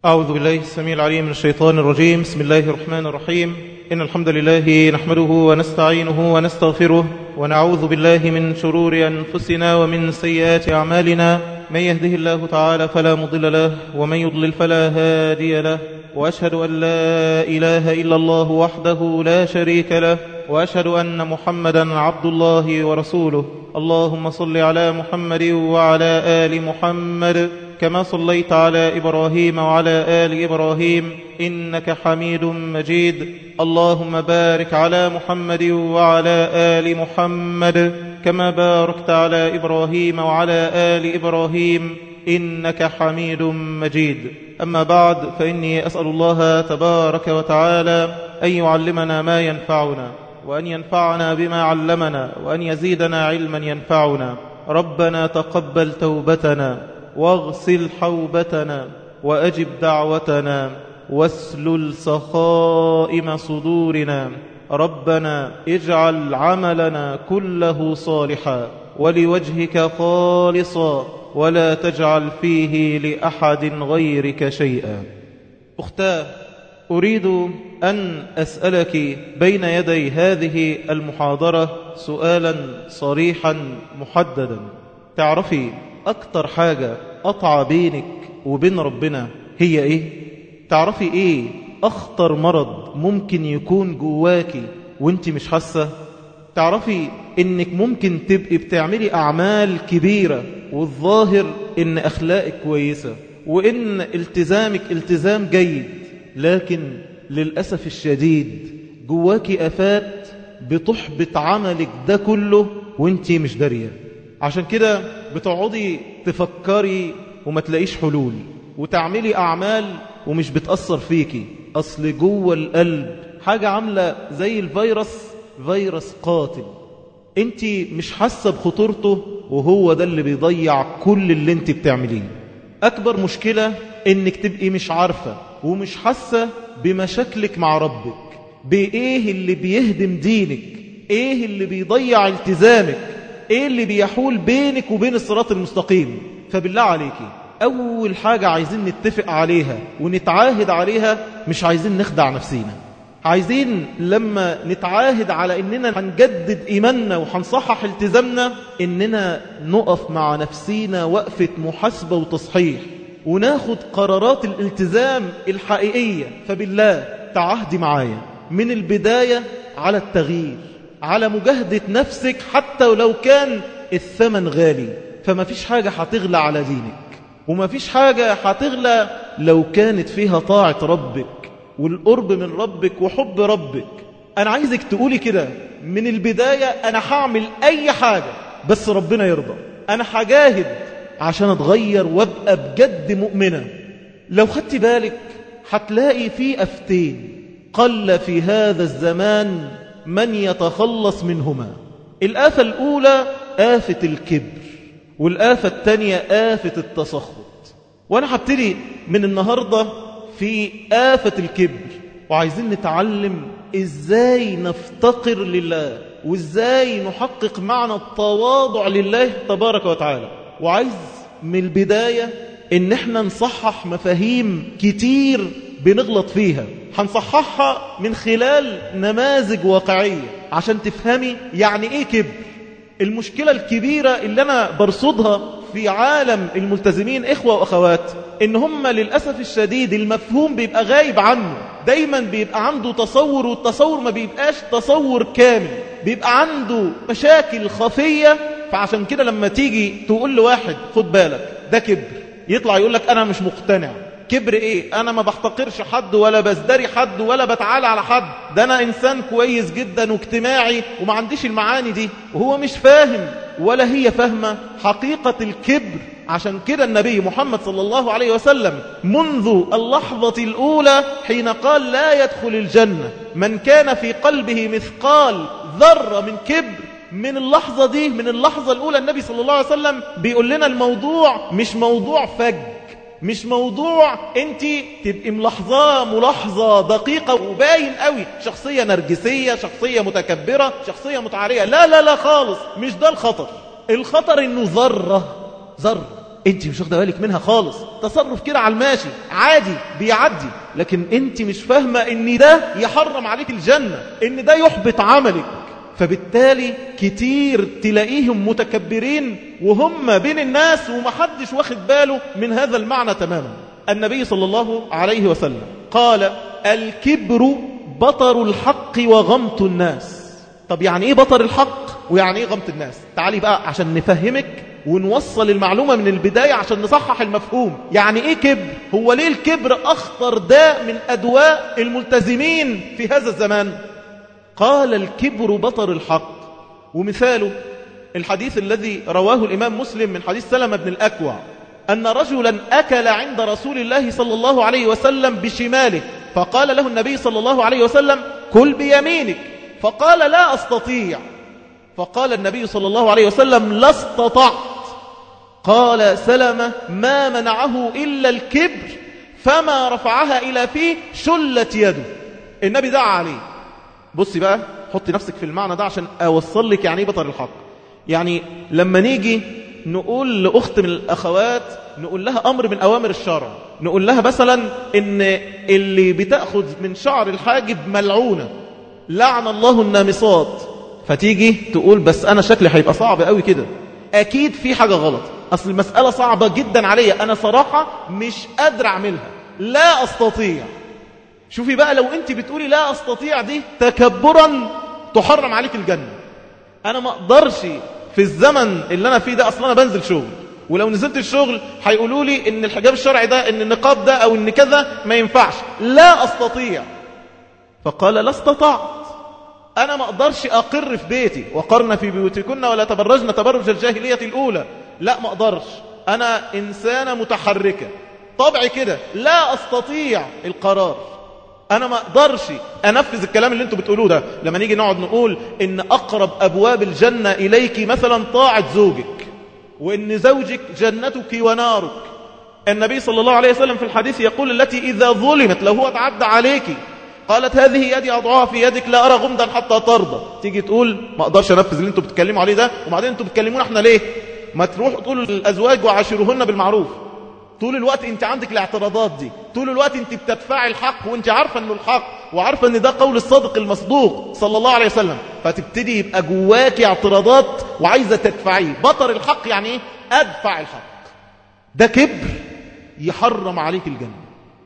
أعوذ بالله السميع العليم من الشيطان الرجيم. بسم الله الرحمن الرحيم. إن الحمد لله نحمده ونستعينه ونستغفره ونعوذ بالله من شرور أنفسنا ومن سيئات أعمالنا. من يهده الله تعالى فلا مضل له ومن يضلل فلا هادي له، وأشهد أن لا إله إلا الله وحده لا شريك له، وأشهد أن محمدا عبد الله ورسوله. اللهم صل على محمد وعلى آل محمد كما صليت على إبراهيم وعلى آل إبراهيم إنك حميد مجيد. اللهم بارك على محمد وعلى آل محمد كما باركت على إبراهيم وعلى آل إبراهيم إنك حميد مجيد. أما بعد، فإني أسأل الله تبارك وتعالى أن يعلمنا ما ينفعنا، وأن ينفعنا بما علمنا، وأن يزيدنا علما ينفعنا. ربنا تقبل توبتنا، واغسل حوبتنا، وأجب دعوتنا، واسلل سخائم صدورنا. ربنا اجعل عملنا كله صالحا ولوجهك خالصا، ولا تجعل فيه لأحد غيرك شيئا. أختاه، أريد أن أسألك بين يدي هذه المحاضرة سؤالا صريحا محددا. تعرفي أكتر حاجة قطع بينك وبين ربنا هي إيه؟ تعرفي إيه أخطر مرض ممكن يكون جواكي وانت مش حاسة؟ تعرفي إنك ممكن تبقي بتعملي أعمال كبيرة والظاهر إن أخلاقك كويسة وإن التزامك التزام جيد، لكن للأسف الشديد جواكي آفات بتحبط عملك ده كله وانت مش دارية. عشان كده بتقعدي تفكري وما تلاقيش حلول، وتعملي أعمال ومش بتأثر فيكي. أصل جوه القلب حاجة عاملة زي الفيروس، فيروس قاتل. انت مش حاسة بخطورته، وهو ده اللي بيضيع كل اللي انت بتعمليه. أكبر مشكلة انك تبقي مش عارفة ومش حاسة بمشاكلك مع ربك، بإيه اللي بيهدم دينك، إيه اللي بيضيع التزامك، إيه اللي بيحول بينك وبين الصراط المستقيم. فبالله عليكي، أول حاجة عايزين نتفق عليها ونتعاهد عليها، مش عايزين نخدع نفسينا. عايزين لما نتعاهد على إننا هنجدد إيماننا وهنصحح التزامنا، إننا نقف مع نفسينا وقفة محاسبة وتصحيح، وناخد قرارات الالتزام الحقيقية. فبالله تعهدي معايا من البداية على التغيير، على مجاهدة نفسك حتى ولو كان الثمن غالي. فما فيش حاجة هتغلى على دينك، وما فيش حاجة هتغلى لو كانت فيها طاعة ربك والقرب من ربك وحب ربك. أنا عايزك تقولي كده من البداية، أنا هعمل أي حاجة بس ربنا يرضى. أنا هجاهد عشان أتغير وأبقى بجد مؤمنة. لو خدت بالك هتلاقي في أفتين قل في هذا الزمان من يتخلص منهما. الآفة الأولى آفة الكبر، والآفة الثانية آفة التسخط. وأنا هبتدي من النهاردة في آفة الكبر، وعايزين نتعلم إزاي نفتقر لله، وإزاي نحقق معنى التواضع لله تبارك وتعالى. وعايز من البداية إن احنا نصحح مفاهيم كتير بنغلط فيها. هنصححها من خلال نماذج واقعية عشان تفهمي يعني ايه كبر. المشكلة الكبيرة اللي انا برصدها في عالم الملتزمين اخوة واخوات، ان هم للأسف الشديد المفهوم بيبقى غايب عنه. دايما بيبقى عنده تصور، والتصور ما بيبقاش تصور كامل، بيبقى عنده مشاكل خفية. فعشان كده لما تيجي تقول لواحد خد بالك ده كبر، يطلع يقولك انا مش مقتنع. كبر ايه؟ انا ما بحتقرش حد ولا بزدري حد ولا بتعالى على حد، ده انا انسان كويس جدا واجتماعي وما عنديش المعاني دي. وهو مش فاهم ولا هي فاهمة حقيقة الكبر. عشان كده النبي محمد صلى الله عليه وسلم منذ اللحظة الأولى حين قال لا يدخل الجنة من كان في قلبه مثقال ذرة من كبر، من اللحظة دي، من اللحظة الأولى النبي صلى الله عليه وسلم بيقول لنا الموضوع مش موضوع فج، مش موضوع انت تبقي ملاحظاه ملاحظة دقيقة وباين قوي شخصية نرجسية، شخصية متكبرة، شخصية متعارية. لا لا لا خالص، مش ده الخطر. الخطر انه ذرة انت مش واخده بالك منها خالص، تصرف كده على الماشي عادي بيعدي، لكن انت مش فاهمه ان ده يحرم عليك الجنه، ان ده يحبط عملك. فبالتالي كتير تلاقيهم متكبرين وهم بين الناس ومحدش واخد باله من هذا المعنى تماما. النبي صلى الله عليه وسلم قال: الكبر بطر الحق وغمط الناس. طب يعني ايه بطر الحق ويعني ايه غمط الناس؟ تعالي بقى عشان نفهمك ونوصل المعلومة من البداية عشان نصحح المفهوم. يعني ايه كبر؟ هو ليه الكبر اخطر داء من ادواء الملتزمين في هذا الزمان؟ قال: الكبر بطر الحق. ومثاله الحديث الذي رواه الإمام مسلم من حديث سلمة بن الأكوع أن رجلا أكل عند رسول الله صلى الله عليه وسلم بشماله، فقال له النبي صلى الله عليه وسلم: كل بيمينك. فقال: لا أستطيع. فقال النبي صلى الله عليه وسلم: لا استطعت. قال سلمة: ما منعه إلا الكبر، فما رفعها إلى فيه شلت يده. النبي دعا عليه. بصي بقى، حطي نفسك في المعنى ده عشان أوصل لك يعني بطر الحق. يعني لما نيجي نقول لأخت من الأخوات، نقول لها أمر من أوامر الشرع، نقول لها مثلا إن اللي بتأخذ من شعر الحاجب ملعونة، لعن الله النامصات، فتيجي تقول: بس أنا شكلي هيبقى صعب قوي كده، أكيد في حاجة غلط، أصل المسألة صعبة جدا عليا، أنا صراحة مش قادر أعملها، لا أستطيع. شوفي بقى، لو أنت بتقولي لا أستطيع دي تكبرا تحرم عليك الجنة. أنا ما أقدرش في الزمن اللي أنا فيه ده، أصلا أنا بنزل شغل، ولو نزلت الشغل هيقولوا لي إن الحجاب الشرعي ده، إن النقاب ده، أو إن كذا ما ينفعش، لا أستطيع. فقال: لا استطعت. أنا ما أقدرش أقر في بيتي، وقرن في بيوتكن ولا تبرجن تبرج الجاهلية الأولى، لا ما أقدرش، أنا إنسانة متحركة طبعي كده، لا أستطيع القرار، أنا ما أقدرش أنفذ الكلام اللي أنتوا بتقولوه ده. لما نيجي نقعد نقول إن أقرب أبواب الجنة إليك مثلا طاعة زوجك، وإن زوجك جنتك ونارك. النبي صلى الله عليه وسلم في الحديث يقول: التي إذا ظلمت، لو هو تعدى عليك، قالت: هذه يدي أضعها في يدك، لا أرى غمدا حتى ترضى. تيجي تقول: ما أقدرش أنفذ اللي أنتوا بتتكلموا عليه ده، وبعدين أنتوا بتكلمونا إحنا ليه؟ ما تروح تقولوا للأزواج: وعاشرهن بالمعروف. طول الوقت انت عندك الاعتراضات دي، طول الوقت انت بتدفعي الحق وانت عارفة انه الحق، وعارفة ان ده قول الصادق المصدوق صلى الله عليه وسلم، فتبتدي يبقى جواكي اعتراضات وعايزة تدفعيه. بطر الحق يعني ايه؟ ادفع الحق. ده كبر يحرم عليك الجنة.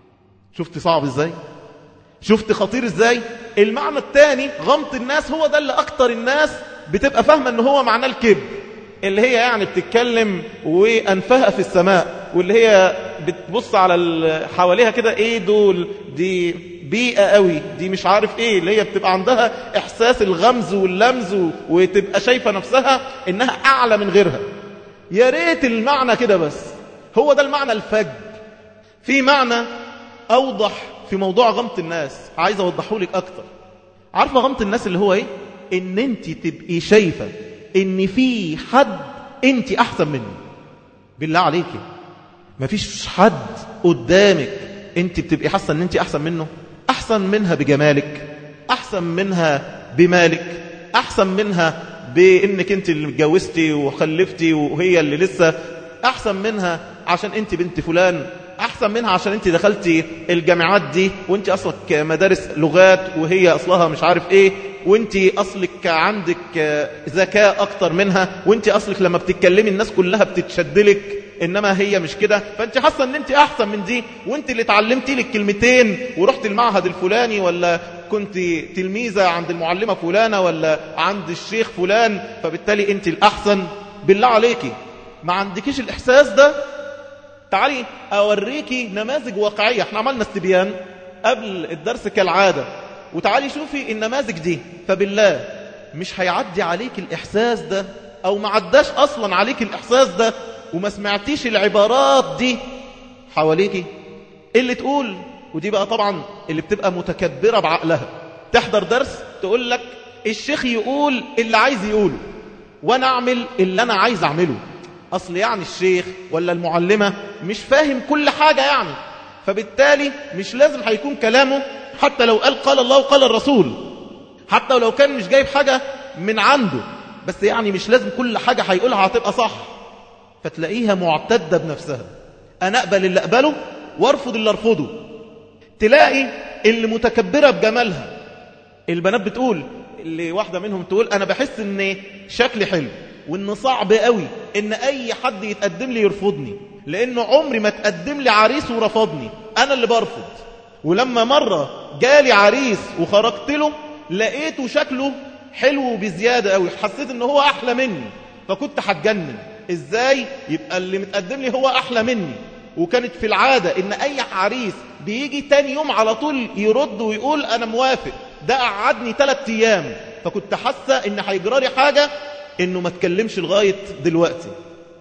شفت صعب ازاي؟ شفت خطير ازاي؟ المعنى الثاني غمط الناس، هو ده اللي اكتر الناس بتبقى فاهمة ان هو معناه الكبر، اللي هي يعني بتتكلم وأنفها في السماء، واللي هي بتبص على حواليها كده: ايه دول؟ دي بيئة قوي، دي مش عارف ايه، اللي هي بتبقى عندها احساس الغمز واللمز، وتبقى شايفة نفسها انها اعلى من غيرها. يا ريت المعنى كده بس، هو ده المعنى الفج. في معنى اوضح في موضوع غمط الناس، عايز اوضحه لك اكتر. عارفة غمط الناس اللي هو ايه؟ ان انت تبقي شايفة ان في حد انت احسن منه. بالله عليكي، مفيش حد قدامك انت بتبقي حاسه ان انت احسن منه، احسن منها بجمالك، احسن منها بمالك، احسن منها بانك انت اللي اتجوزتي وخلفتي وهي اللي لسه، احسن منها عشان انت بنت فلان، احسن منها عشان انت دخلتي الجامعات دي وانت اصلك مدارس لغات وهي اصلها مش عارف ايه، وانت اصلك عندك ذكاء اكتر منها، وانت اصلك لما بتتكلمي الناس كلها بتتشدلك، انما هي مش كده، فانت حاسه ان انت احسن من دي، وانت اللي اتعلمتي لك كلمتين ورحت المعهد الفلاني، ولا كنت تلميذه عند المعلمه فلانه، ولا عند الشيخ فلان، فبالتالي انت الاحسن. بالله عليكي، ما عندكيش الاحساس ده؟ تعالي اوريكي نماذج واقعيه. احنا عملنا استبيان قبل الدرس كالعاده، وتعالي شوفي النماذج دي، فبالله مش هيعدي عليك الإحساس ده، أو ما عداش أصلا عليك الإحساس ده، وما سمعتيش العبارات دي حواليكي اللي تقول. ودي بقى طبعا اللي بتبقى متكبرة بعقلها، تحضر درس تقول لك الشيخ يقول اللي عايز يقوله وأنا أعمل اللي أنا عايز أعمله. أصل يعني الشيخ ولا المعلمة مش فاهم كل حاجة يعني، فبالتالي مش لازم هيكون كلامه، حتى لو قال الله وقال الرسول، حتى لو كان مش جايب حاجة من عنده، بس يعني مش لازم كل حاجة هيقولها هتبقى صح. فتلاقيها معتدة بنفسها، أنا أقبل اللي أقبله وارفض اللي أرفضه. تلاقي اللي متكبرة بجمالها، البنات بتقول، اللي واحدة منهم تقول أنا بحس إن شكلي حلو وإن صعب قوي إن أي حد يتقدم لي يرفضني، لأنه عمري ما تقدم لي عريس ورفضني، أنا اللي برفض. ولما مرة جالي عريس وخرجت له لقيته شكله حلو بزيادة قوي، حسيت إنه هو أحلى مني، فكنت هتجنن إزاي يبقى اللي متقدم لي هو أحلى مني. وكانت في العادة إن أي عريس بيجي تاني يوم على طول يرد ويقول أنا موافق، ده قعدني 3 أيام، فكنت حاسة إن هيجرالي حاجة إنه ما تكلمش لغاية دلوقتي.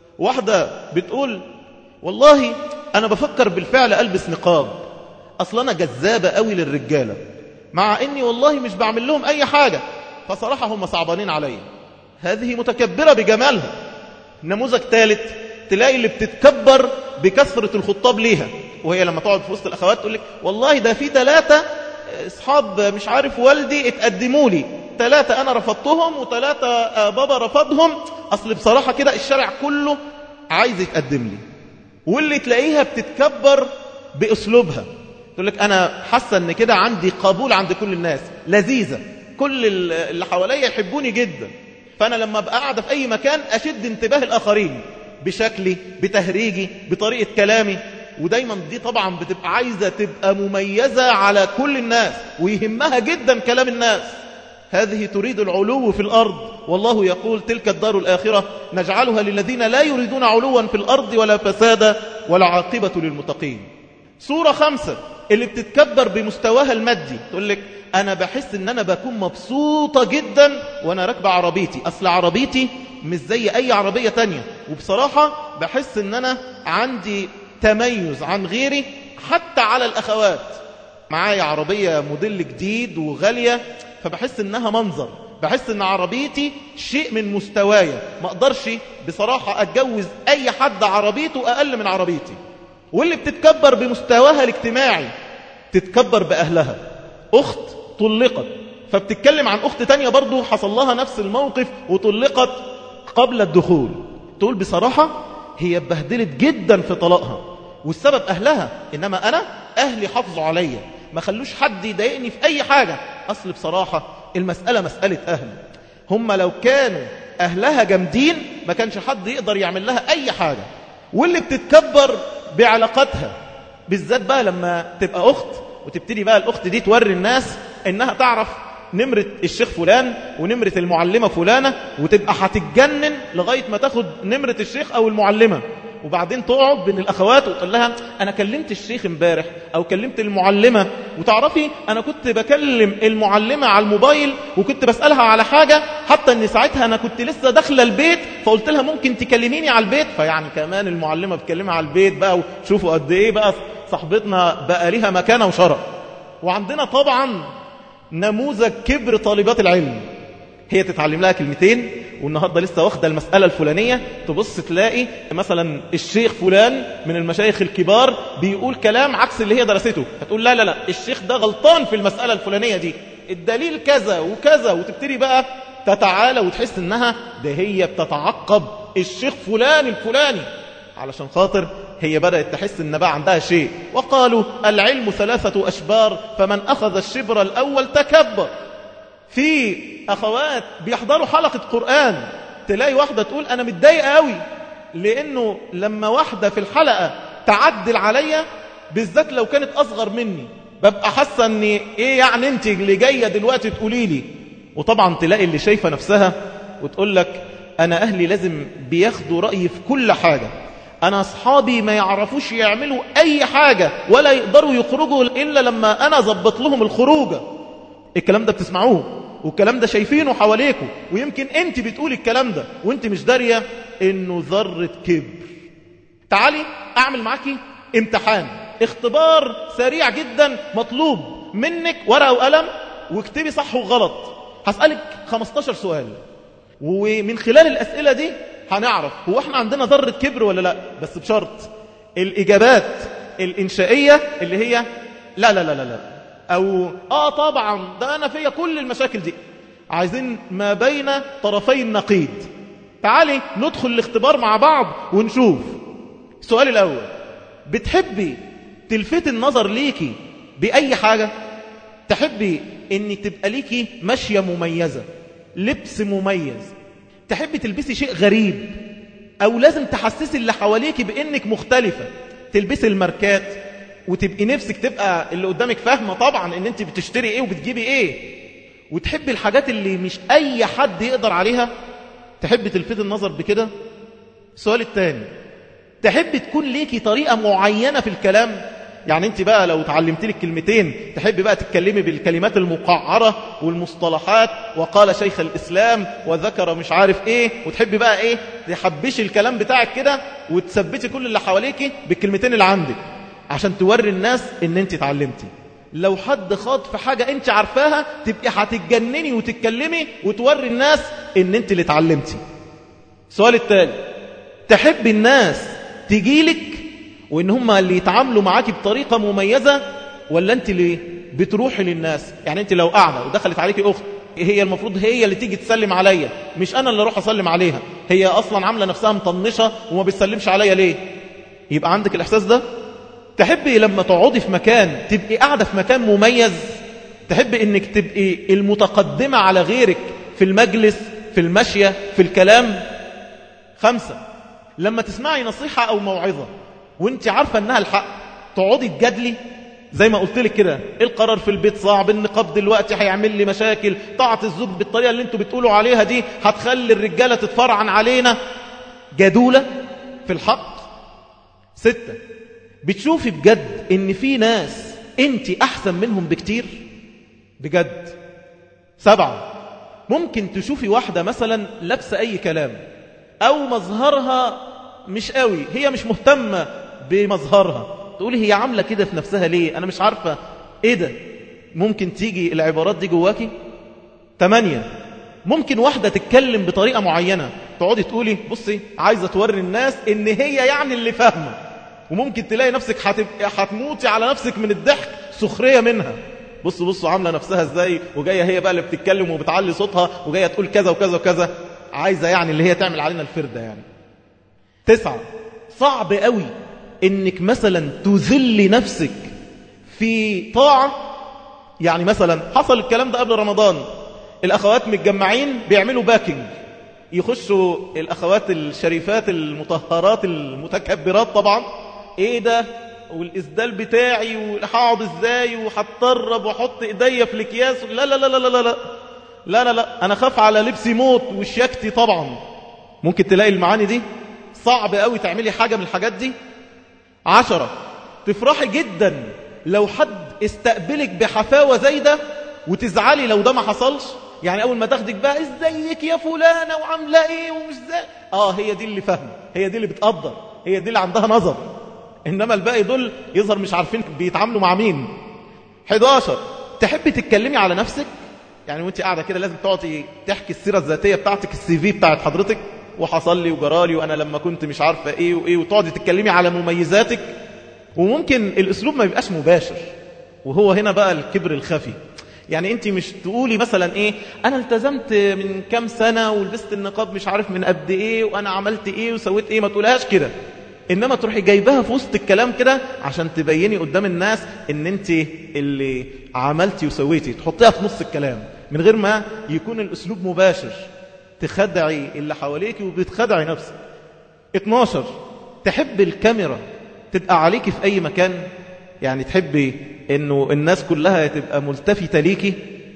واحدة بتقول والله أنا بفكر بالفعل ألبس نقاب، أصلا أنا جذابة قوي للرجالة، مع إني والله مش بعمل لهم أي حاجة، فصراحة هم صعبانين علي. هذه متكبرة بجمالها. نموذج ثالث، تلاقي اللي بتتكبر بكثرة الخطاب ليها، وهي لما تقعد في وسط الأخوات تقول لك والله ده في 3 أصحاب مش عارف والدي اتقدموا لي، 3 أنا رفضتهم و3 بابا رفضهم، أصل بصراحة كده الشارع كله عايز يتقدم لي. واللي تلاقيها بتتكبر بأسلوبها، تقول لك أنا حاسة أن كده عندي قبول عند كل الناس، لذيذة، كل اللي حواليا يحبوني جدا، فأنا لما أبقى قاعدة في أي مكان أشد انتباه الآخرين بشكلي، بتهريجي، بطريقة كلامي. ودايما دي طبعا بتبقى عايزة تبقى مميزة على كل الناس ويهمها جدا كلام الناس. هذه تريد العلو في الأرض، والله يقول تلك الدار الآخرة نجعلها للذين لا يريدون علوا في الأرض ولا فسادا والعاقبة للمتقين. سورة 5 اللي بتتكبر بمستواها المادي، تقول لك أنا بحس إن أنا بكون مبسوطة جدا وأنا راكبة عربيتي، أصل عربيتي مش زي أي عربية تانية، وبصراحة بحس إن أنا عندي تميز عن غيري حتى على الأخوات، معايا عربية موديل جديد وغالية، فبحس إنها منظر، بحس إن عربيتي شيء من مستوايا، ما أقدرش بصراحة أتجوز أي حد عربيته أقل من عربيتي. واللي بتتكبر بمستواها الاجتماعي، تتكبر بأهلها. أخت طلقت فبتتكلم عن أخت تانية برضو حصل لها نفس الموقف وطلقت قبل الدخول، تقول بصراحة هي اتبهدلت جدا في طلاقها والسبب أهلها، إنما أنا أهلي حافظوا عليا، ما خلوش حد يضايقني في أي حاجة، أصل بصراحة المسألة مسألة أهل، هم لو كانوا أهلها جامدين ما كانش حد يقدر يعمل لها أي حاجة. واللي بتتكبر بعلاقاتها، بالذات بقى لما تبقى أخت وتبتدي بقى الأخت دي توري الناس إنها تعرف نمرة الشيخ فلان ونمرة المعلمة فلانة، وتبقى هتتجنن لغاية ما تاخد نمرة الشيخ أو المعلمة، وبعدين تقعد بين الأخوات وتقول لها أنا كلمت الشيخ امبارح أو كلمت المعلمة، وتعرفي أنا كنت بكلم المعلمة على الموبايل وكنت بسألها على حاجة، حتى أن ساعتها أنا كنت لسه داخله البيت فقلت لها ممكن تكلميني على البيت، فيعني كمان المعلمة بتكلمها على البيت بقى، وشوفوا قد إيه بقى صاحبتنا بقى ليها مكانة وشرف. وعندنا طبعا نموذج كبر طالبات العلم، هي تتعلم لها كلمتين والنهاردة لسه واخدة المسألة الفلانية، تبص تلاقي مثلا الشيخ فلان من المشايخ الكبار بيقول كلام عكس اللي هي درسته، هتقول لا لا لا الشيخ ده غلطان في المسألة الفلانية دي، الدليل كذا وكذا، وتبتدي بقى تتعالى وتحس انها ده هي بتتعقب الشيخ فلان الفلاني علشان خاطر هي بدأت تحس ان بقى عندها شيء. وقالوا العلم 3 أشبار فمن أخذ الشبر الأول تكبر. في أخوات بيحضروا حلقة قرآن، تلاقي واحدة تقول أنا متضايقة قوي لأنه لما واحدة في الحلقة تعدل عليا، بالذات لو كانت أصغر مني، ببقى حاسة أن إيه يعني أنت اللي جاية دلوقتي تقولي لي. وطبعا تلاقي اللي شايفة نفسها وتقول لك أنا أهلي لازم بياخدوا رأيي في كل حاجة، أنا أصحابي ما يعرفوش يعملوا أي حاجة ولا يقدروا يخرجوا إلا لما أنا ضبط لهم الخروجة. الكلام ده بتسمعوه والكلام ده شايفينه حواليكم، ويمكن أنت بتقولي الكلام ده وأنت مش دارية إنه ذرة كبر. تعالي أعمل معاكي امتحان، اختبار سريع جدا، مطلوب منك ورقة وقلم واكتبي صح وغلط. هسألك 15 سؤال، ومن خلال الأسئلة دي هنعرف هو احنا عندنا ذرة كبر ولا لا، بس بشرط الإجابات الإنشائية اللي هي لا لا لا لا لا، أو طبعا ده أنا فيا كل المشاكل دي. عايزين ما بين طرفي النقيض، تعالي ندخل الاختبار مع بعض ونشوف. السؤال الأول، بتحبي تلفت النظر ليكي بأي حاجة؟ تحبي ان تبقى ليكي ماشية مميزة، لبس مميز، تحبي تلبسي شيء غريب، او لازم تحسسي اللي حواليكي بانك مختلفة، تلبسي الماركات وتبقي نفسك تبقى اللي قدامك فاهمة طبعا ان انت بتشتري ايه وبتجيبي ايه، وتحبي الحاجات اللي مش اي حد يقدر عليها، تحبي تلفت النظر بكده؟ السؤال الثاني، تحبي تكون ليكي طريقة معينة في الكلام؟ يعني انت بقى لو تعلمت لك كلمتين تحبي بقى تتكلمي بالكلمات المقعرة والمصطلحات، وقال شيخ الإسلام وذكر مش عارف ايه، وتحبي بقى ايه تحبشي الكلام بتاعك كده وتثبتي كل اللي حواليكي بالكلمتين اللي عندك عشان توري الناس ان انت اتعلمتي. لو حد خاض في حاجة انت عارفاها تبقي هتتجنني وتتكلمي وتوري الناس ان انت اللي اتعلمتي. السؤال التالي، تحبي الناس تجيلك وإن هم اللي يتعاملوا معاكي بطريقة مميزة، ولا أنت اللي بتروحي للناس؟ يعني أنت لو قاعدة ودخلت عليكي أخت، هي المفروض هي اللي تيجي تسلم عليا، مش أنا اللي أروح أسلم عليها، هي أصلا عاملة نفسها مطنشة وما بتسلمش عليا ليه؟ يبقى عندك الإحساس ده؟ تحبي لما تقعدي في مكان تبقي قاعدة في مكان مميز؟ تحبي إنك تبقي المتقدمة على غيرك في المجلس، في المشية، في الكلام؟ 5، لما تسمعي نصيحة أو موعظة وانت عارفة انها الحق تقعدي تجادلي؟ زي ما قلت لك كده، القرار في البيت صعب، النقاب دلوقتي هيعمل لي مشاكل، طاعة الزوج بالطريقة اللي انتوا بتقولوا عليها دي هتخلي الرجالة تتفرعن علينا. جدولة في الحق. 6، بتشوفي بجد ان في ناس انت احسن منهم بكتير بجد. 7، ممكن تشوفي واحدة مثلا لابسة اي كلام او مظهرها مش قوي، هي مش مهتمة بمظهرها، تقولي هي عاملة كده في نفسها ليه، أنا مش عارفة إيه ده. ممكن تيجي العبارات دي جواكي. 8، ممكن واحدة تتكلم بطريقة معينة تقعدي تقولي بصي عايزة توري الناس إن هي يعني اللي فاهمة، وممكن تلاقي نفسك هتموتي على نفسك من الضحك سخرية منها. بصوا عاملة نفسها إزاي، وجاية هي بقى اللي بتتكلم وبتعلي صوتها وجاية تقول كذا وكذا وكذا، عايزة يعني اللي هي تعمل علينا الفردة يعني. 9، صعب قوي انك مثلا تذل نفسك في طاعة. يعني مثلا حصل الكلام ده قبل رمضان، الاخوات متجمعين بيعملوا باكينج، يخشوا الاخوات الشريفات المطهرات المتكبرات طبعا، ايه ده والاسدال بتاعي وهقعد ازاي وهتطرب واحط ايديا في الاكياس، لا لا لا لا لا لا لا لا لا انا خاف على لبسي موت وشياكتي طبعا. ممكن تلاقي المعاني دي صعب قوي تعملي حاجة من الحاجات دي. 10، تفرحي جدا لو حد استقبلك بحفاوة زي ده وتزعلي لو ده ما حصلش. يعني أول ما تاخدك بقى ازيك يا فلانة وعاملة ايه ومش زي هي دي اللي فاهمة، هي دي اللي بتقدر، هي دي اللي عندها نظر، إنما الباقي دول يظهر مش عارفين بيتعاملوا مع مين. 11، تحبي تتكلمي على نفسك، يعني وانت قاعدة كده لازم تقعدي تحكي السيرة الذاتية بتاعتك، السي في بتاعت حضرتك، وحصل لي وجرالي وانا لما كنت مش عارفه ايه وايه، وتقعدي تتكلمي على مميزاتك. وممكن الاسلوب ما يبقاش مباشر، وهو هنا بقى الكبر الخفي. يعني انت مش تقولي مثلا ايه انا التزمت من كام سنه ولبست النقاب مش عارف من قد ايه وانا عملت ايه وسويت ايه، ما تقولهاش كده، انما تروحي جايباها في وسط الكلام كده عشان تبيني قدام الناس ان انت اللي عملتي وسويتي، تحطيها في نص الكلام من غير ما يكون الاسلوب مباشر، تخدعي اللي حواليك وبتخدعي نفسك. 12، تحب الكاميرا تبقى عليكي في أي مكان، يعني تحبي إنه الناس كلها تبقى ملتفتة ليكي.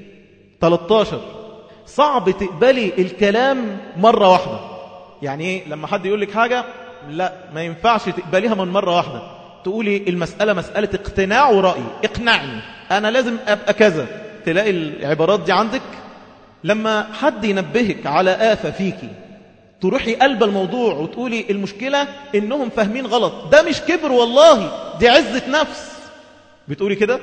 13، صعب تقبلي الكلام مرة واحدة، يعني إيه لما حد يقول لك حاجة لا ما ينفعش تقبليها من مرة واحدة، تقولي المسألة مسألة اقتناع ورأي، اقنعني أنا لازم أبقى كذا، تلاقي العبارات دي عندك. لما حد ينبهك على آفة فيكي تروحي قلب الموضوع وتقولي المشكلة إنهم فاهمين غلط، ده مش كبر والله، دي عزة نفس، بتقولي كده.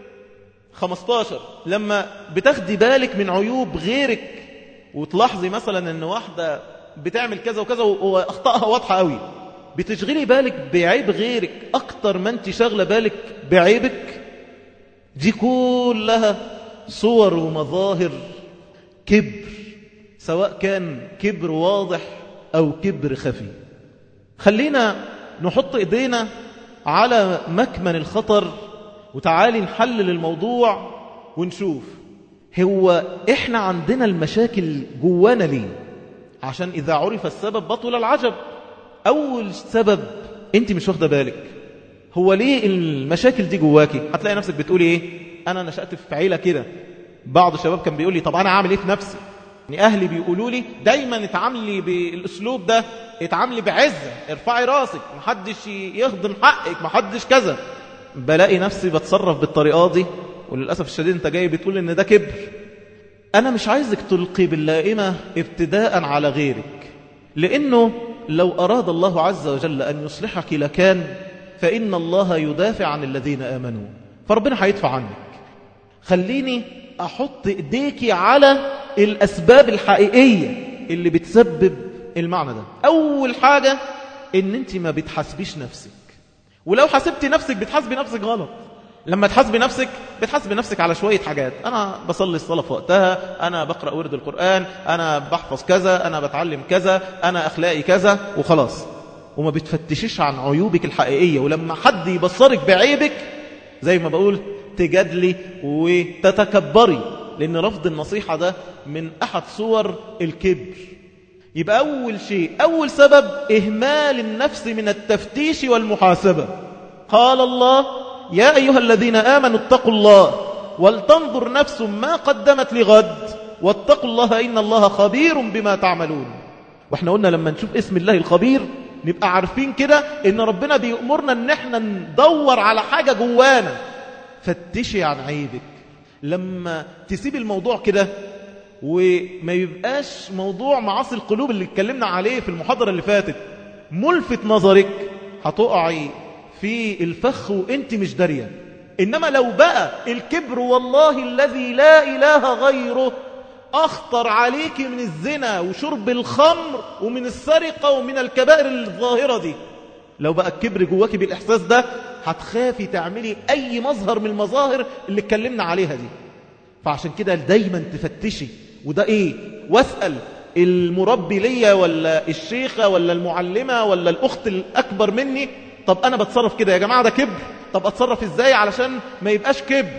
15، لما بتاخدي بالك من عيوب غيرك وتلاحظي مثلا إن واحدة بتعمل كذا وكذا وأخطائها واضحة قوي، بتشغلي بالك بعيب غيرك أكتر ما أنت شغلة بالك بعيبك. دي كلها صور ومظاهر كبر، سواء كان كبر واضح أو كبر خفي. خلينا نحط إيدينا على مكمن الخطر وتعالي نحلل الموضوع ونشوف هو إحنا عندنا المشاكل جوانا ليه؟ عشان إذا عرف السبب بطل العجب. أول سبب أنت مش واخدة بالك، هو ليه المشاكل دي جواكي؟ هتلاقي نفسك بتقولي إيه؟ أنا نشأت في عيلة كده. بعض الشباب كان بيقول لي طب أنا أعمل إيه في نفسي؟ يعني أهلي بيقولوا لي دايما اتعاملي بالأسلوب ده، اتعاملي بعزة، ارفعي راسك، محدش يخدم حقك، محدش كذا. بلاقي نفسي بتصرف بالطريقة دي، وللأسف الشديد انت جاي بتقول ان ده كبر. أنا مش عايزك تلقي باللائمة ابتداء على غيرك، لأنه لو أراد الله عز وجل أن يصلحك لكان، فإن الله يدافع عن الذين آمنوا، فربنا هيدفع عنك. خليني أحط إيديكي على الأسباب الحقيقية اللي بتسبب المعنى ده. أول حاجة إن أنت ما بتحاسبيش نفسك، ولو حاسبتي نفسك بتحاسبي نفسك غلط. لما تحاسبي نفسك بتحاسبي نفسك على شوية حاجات، أنا بصلي الصلاة في وقتها، أنا بقرأ ورد القرآن، أنا بحفظ كذا، أنا بتعلم كذا، أنا أخلاقي كذا، وخلاص. وما بتفتشيش عن عيوبك الحقيقية. ولما حد يبصرك بعيبك زي ما بقول تجادلي وتتكبري، لأن رفض النصيحة ده من أحد صور الكبر. يبقى أول شيء، أول سبب إهمال النفس من التفتيش والمحاسبة. قال الله يا أيها الذين آمنوا اتقوا الله ولتنظر نفس ما قدمت لغد واتقوا الله إن الله خبير بما تعملون. واحنا قلنا لما نشوف اسم الله الخبير نبقى عارفين كده إن ربنا بيأمرنا إن احنا ندور على حاجة جوانا. فتشي عن عيبك. لما تسيب الموضوع كده وما يبقاش موضوع معاصي القلوب اللي اتكلمنا عليه في المحاضرة اللي فاتت ملفت نظرك، هتقعي في الفخ وانت مش دارية. إنما لو بقى الكبر والله الذي لا إله غيره أخطر عليك من الزنا وشرب الخمر ومن السرقة ومن الكبائر الظاهرة دي، لو بقى الكبر جواكي بالإحساس ده هتخافي تعملي أي مظهر من المظاهر اللي اتكلمنا عليها دي. فعشان كده دايما تفتشي وده إيه، واسأل المربي ليا ولا الشيخة ولا المعلمة ولا الأخت الأكبر مني، طب أنا بتصرف كده يا جماعة ده كبر، طب أتصرف إزاي علشان ما يبقاش كبر؟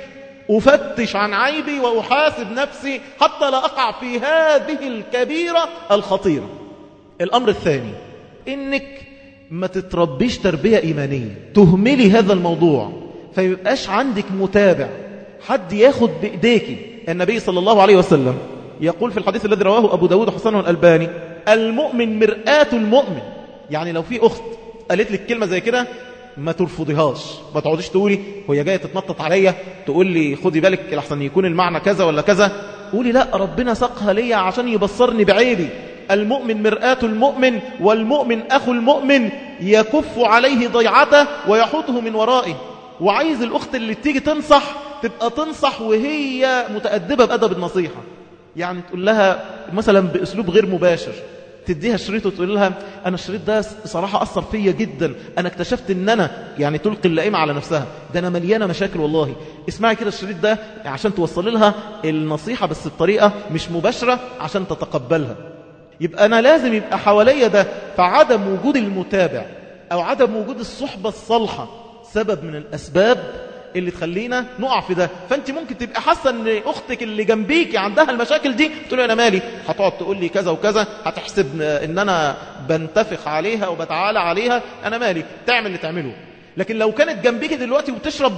أفتش عن عيبي وأحاسب نفسي حتى لا أقع في هذه الكبيرة الخطيرة. الأمر الثاني إنك ما تتربيش تربية إيمانية، تهملي هذا الموضوع فيبقاش عندك متابع، حد ياخد بإيديك. النبي صلى الله عليه وسلم يقول في الحديث الذي رواه أبو داود وحسنه الألباني المؤمن مرآة المؤمن. يعني لو في أخت قالت لك كلمة زي كده ما ترفضيهاش، ما تقعديش تقولي هي جاية تتنطط عليا تقول لي خدي بالك لحسن يكون المعنى كذا ولا كذا. قولي لا، ربنا ساقها ليا عشان يبصرني بعيبي. المؤمن مرآة المؤمن والمؤمن أخو المؤمن يكف عليه ضيعته ويحوطه من ورائه. وعايز الأخت اللي تيجي تنصح تبقى تنصح وهي متأدبة بأدب النصيحة. يعني تقول لها مثلا بأسلوب غير مباشر، تديها الشريط وتقول لها أنا الشريط ده صراحة أثر فيا جدا، أنا اكتشفت أن أنا يعني تلقي اللائمة على نفسها، ده أنا مليانة مشاكل والله، اسمعي كده الشريط ده عشان توصل لها النصيحة بس بطريقة مش مباشرة عشان تتقبلها. يبقى أنا لازم يبقى حواليا ده. فعدم وجود المتابع أو عدم وجود الصحبة الصالحة سبب من الأسباب اللي تخلينا نقع في ده. فأنت ممكن تبقى حاسة أن أختك اللي جنبيك عندها المشاكل دي، تقول لي أنا مالي، هتقعد تقول لي كذا وكذا، هتحسب أن أنا بنتفخ عليها وبتعالى عليها، أنا مالي، تعمل اللي تعمله. لكن لو كانت جنبيك دلوقتي وبتشرب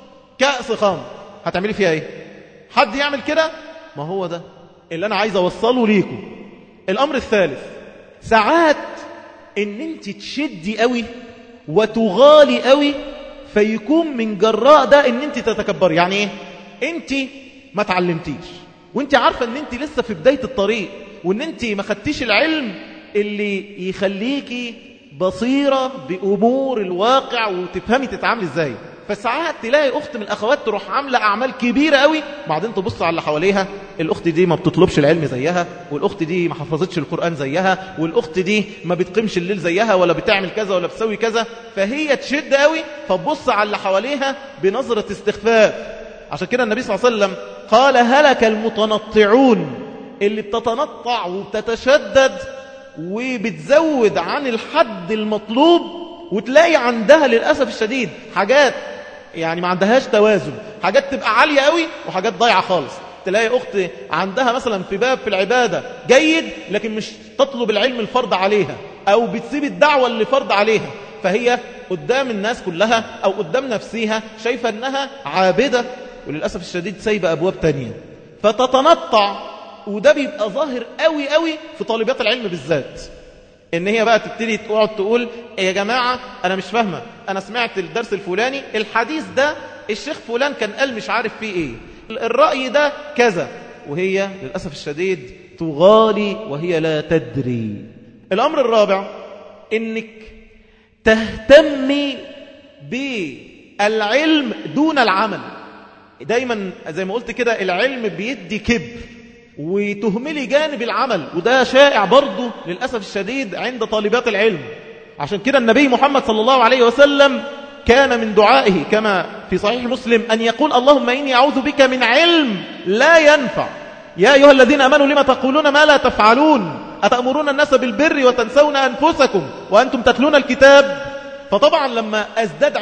كأس خمر هتعملي فيها إيه؟ حد يعمل كده؟ ما هو ده اللي أنا عايز أوصله ليكم. الأمر الثالث، ساعات ان انت تشدي قوي وتغالي قوي فيكون من جراء ده ان انت تتكبري. يعني ايه؟ انت ما تعلمتيش وانت عارفة ان انت لسه في بداية الطريق وان انت ما خدتيش العلم اللي يخليكي بصيرة بأمور الواقع وتفهمي تتعامل ازاي. فساعات تلاقي أخت من الأخوات تروح عاملة أعمال كبيرة قوي، بعدين تبص على اللي حواليها، الأخت دي ما بتطلبش العلم زيها، والأخت دي ما حفظتش القرآن زيها، والأخت دي ما بتقيمش الليل زيها، ولا بتعمل كذا ولا بتسوي كذا. فهي تشد قوي فتبص على اللي حواليها بنظرة استخفاف. عشان كده النبي صلى الله عليه وسلم قال هلك المتنطعون، اللي بتتنطع وبتتشدد وبتزود عن الحد المطلوب، وتلاقي عندها للأسف الشديد حاجات يعني ما عندهاش توازن، حاجات تبقى عالية قوي وحاجات ضايعة خالص. تلاقي أخت عندها مثلا في باب في العبادة جيد، لكن مش تطلب العلم الفرض عليها، أو بتسيب الدعوة اللي فرض عليها، فهي قدام الناس كلها أو قدام نفسها شايفة أنها عابدة، وللأسف الشديد سايبة أبواب تانية فتتنطع. وده بيبقى ظاهر قوي قوي في طالبات العلم بالذات، ان هي بقى تبتدي تقعد تقول يا جماعة انا مش فاهمة، انا سمعت الدرس الفلاني الحديث ده الشيخ فلان كان قال مش عارف فيه ايه، الرأي ده كذا، وهي للأسف الشديد تغالي وهي لا تدري. الأمر الرابع انك تهتمي بالعلم دون العمل. دايما زي ما قلت كده العلم بيدي كبر، وتهملي جانب العمل، وده شائع برضه للأسف الشديد عند طالبات العلم. عشان كده النبي محمد صلى الله عليه وسلم كان من دعائه كما في صحيح مسلم أن يقول اللهم إني أعوذ بك من علم لا ينفع. يا أيها الذين آمنوا لما تقولون ما لا تفعلون أتأمرون الناس بالبر وتنسون أنفسكم وأنتم تتلون الكتاب. فطبعا لما أزداد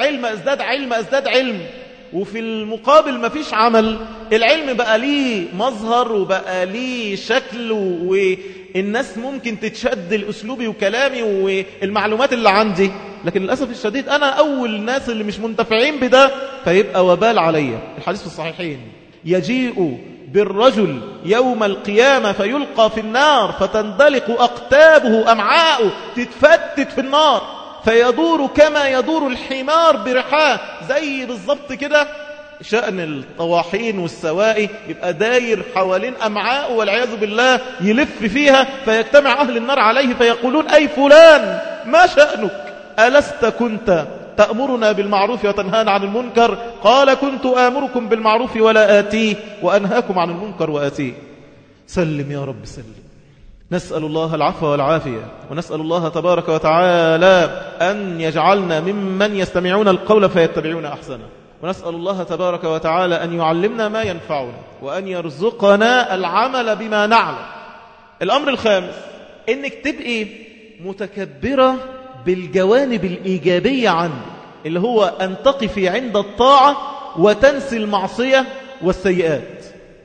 علم وفي المقابل ما فيش عمل، العلم بقى ليه مظهر وبقى ليه شكل، والناس ممكن تتشد الأسلوبي وكلامي والمعلومات اللي عندي، لكن للأسف الشديد أنا أول الناس اللي مش منتفعين بده، فيبقى وبال عليا. الحديث في الصحيحين يجيء بالرجل يوم القيامة فيلقى في النار فتندلق أقتابه أمعاؤه، تتفتت في النار فيدور كما يدور الحمار برحاه، زي بالضبط كده شأن الطواحين والسوائي، يبقى داير حوالين أمعاء والعياذ بالله يلف فيها، فيجتمع أهل النار عليه فيقولون أي فلان ما شأنك ألست كنت تأمرنا بالمعروف وتنهانا عن المنكر؟ قال كنت آمركم بالمعروف ولا آتيه وأنهاكم عن المنكر وآتيه. سلم يا رب سلم. نسأل الله العفو والعافية، ونسأل الله تبارك وتعالى أن يجعلنا ممن يستمعون القول فيتبعون أحسنه، ونسأل الله تبارك وتعالى أن يعلمنا ما ينفعنا وأن يرزقنا العمل بما نعلم. الأمر الخامس إنك تبقي متكبرة بالجوانب الإيجابية عندك، اللي هو أن تقفي عند الطاعة وتنسي المعصية والسيئات.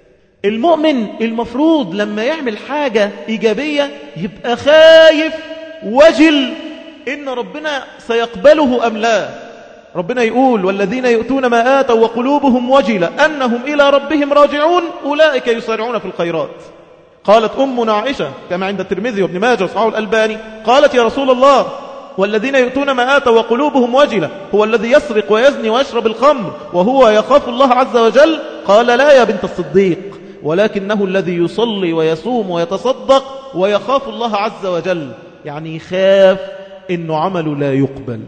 المؤمن المفروض لما يعمل حاجة إيجابية يبقى خايف وجل إن ربنا سيقبله أم لا. ربنا يقول والذين يؤتون ما آتوا وقلوبهم وجلة أنهم إلى ربهم راجعون أولئك يسارعون في الخيرات. قالت أمنا عائشة كما عند الترمذي وابن ماجه وصححه الألباني، قالت يا رسول الله والذين يؤتون ما آتوا وقلوبهم وجلة هو الذي يسرق ويزني ويشرب الخمر وهو يخاف الله عز وجل؟ قال لا يا بنت الصديق، ولكنه الذي يصلي ويصوم ويتصدق ويخاف الله عز وجل، يعني يخاف إنه عمله لا يقبل.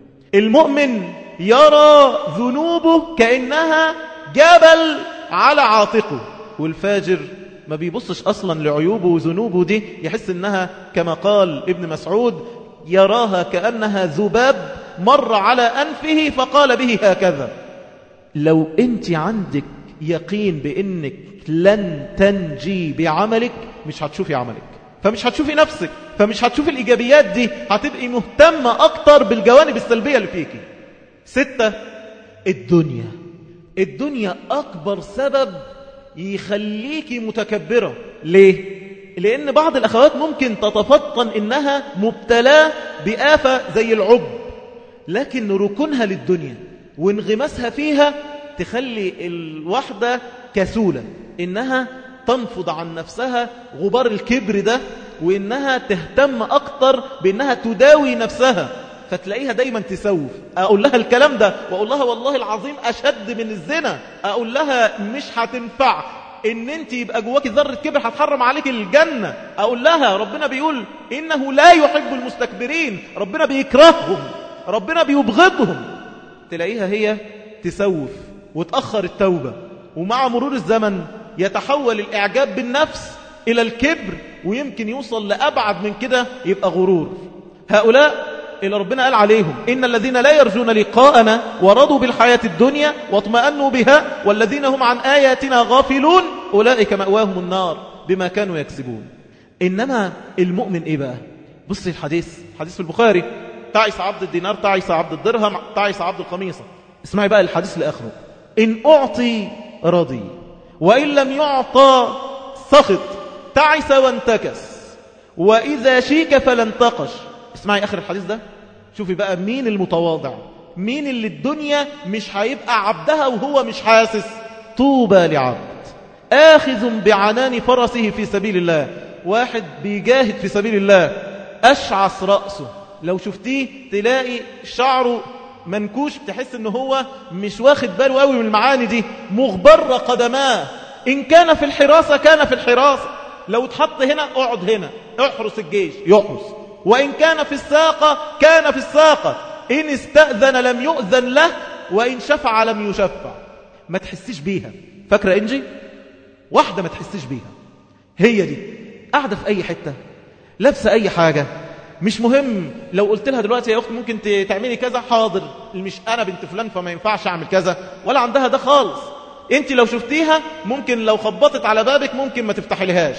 المؤمن يرى ذنوبه كأنها جبل على عاتقه، والفاجر ما بيبصش أصلا لعيوبه وذنوبه دي، يحس إنها كما قال ابن مسعود يراها كأنها ذباب مر على أنفه فقال به هكذا. لو أنت عندك يقين بأنك لن تنجي بعملك مش هتشوفي عملك، فمش هتشوفي نفسك، فمش هتشوفي الإيجابيات دي، هتبقي مهتمة أكتر بالجوانب السلبية اللي فيكي. 6 الدنيا أكبر سبب يخليكي متكبرة. ليه؟ لأن بعض الأخوات ممكن تتفطن إنها مبتلاة بآفة زي العب، لكن ركونها للدنيا وانغماسها فيها تخلي الواحدة كسولة، إنها تنفض عن نفسها غبار الكبر ده، وإنها تهتم أكتر بإنها تداوي نفسها، فتلاقيها دايما تسوف. أقول لها الكلام ده وأقول لها والله العظيم أشد من الزنا، أقول لها مش هتنفع إن أنت يبقى جواك ذرة كبر هتحرم عليك الجنة، أقول لها ربنا بيقول إنه لا يحب المستكبرين، ربنا بيكرههم، ربنا بيبغضهم. تلاقيها هي تسوف وتأخر التوبة، ومع مرور الزمن يتحول الإعجاب بالنفس إلى الكبر، ويمكن يوصل لأبعد من كده يبقى غرور. هؤلاء اللي ربنا قال عليهم إن الذين لا يرجون لقاءنا ورضوا بالحياة الدنيا واطمأنوا بها والذين هم عن آياتنا غافلون أولئك مأواهم النار بما كانوا يكسبون. إنما المؤمن إيه بقى؟ بص الحديث، حديث في البخاري: تعس عبد الدينار، تعس عبد الدرهم، تعس عبد القميصة. اسمعي بقى الحديث لآخره: إن أعطي رضي وإن لم يعطى سخط، تعس وانتكس، وإذا شيك فلا انتقش. اسمعي آخر الحديث ده، شوفي بقى مين المتواضع، مين اللي الدنيا مش هيبقى عبدها وهو مش حاسس. طوبى لعبد آخذ بعنان فرسه في سبيل الله، واحد بيجاهد في سبيل الله، أشعث رأسه، لو شفتيه تلاقي شعره منكوش، تحس انه هو مش واخد باله قوي من المعاني دي. مغبر قدماه، إن كان في الحراسة كان في الحراسة، لو اتحط هنا اقعد هنا، احرس الجيش يحرس، وإن كان في الساقة كان في الساقة، إن استأذن لم يؤذن له، وإن شفع لم يشفع. ما تحسيش بيها. فاكرة إنجي؟ واحدة ما تحسيش بيها، هي دي قاعدة في أي حتة، لابسة أي حاجة، مش مهم. لو قلت لها دلوقتي يا أخت ممكن تعملي كذا، حاضر، مش أنا بنت فلان فما ينفعش أعمل كذا، ولا عندها ده خالص. أنت لو شفتيها ممكن لو خبطت على بابك ممكن ما تفتحي لهاش.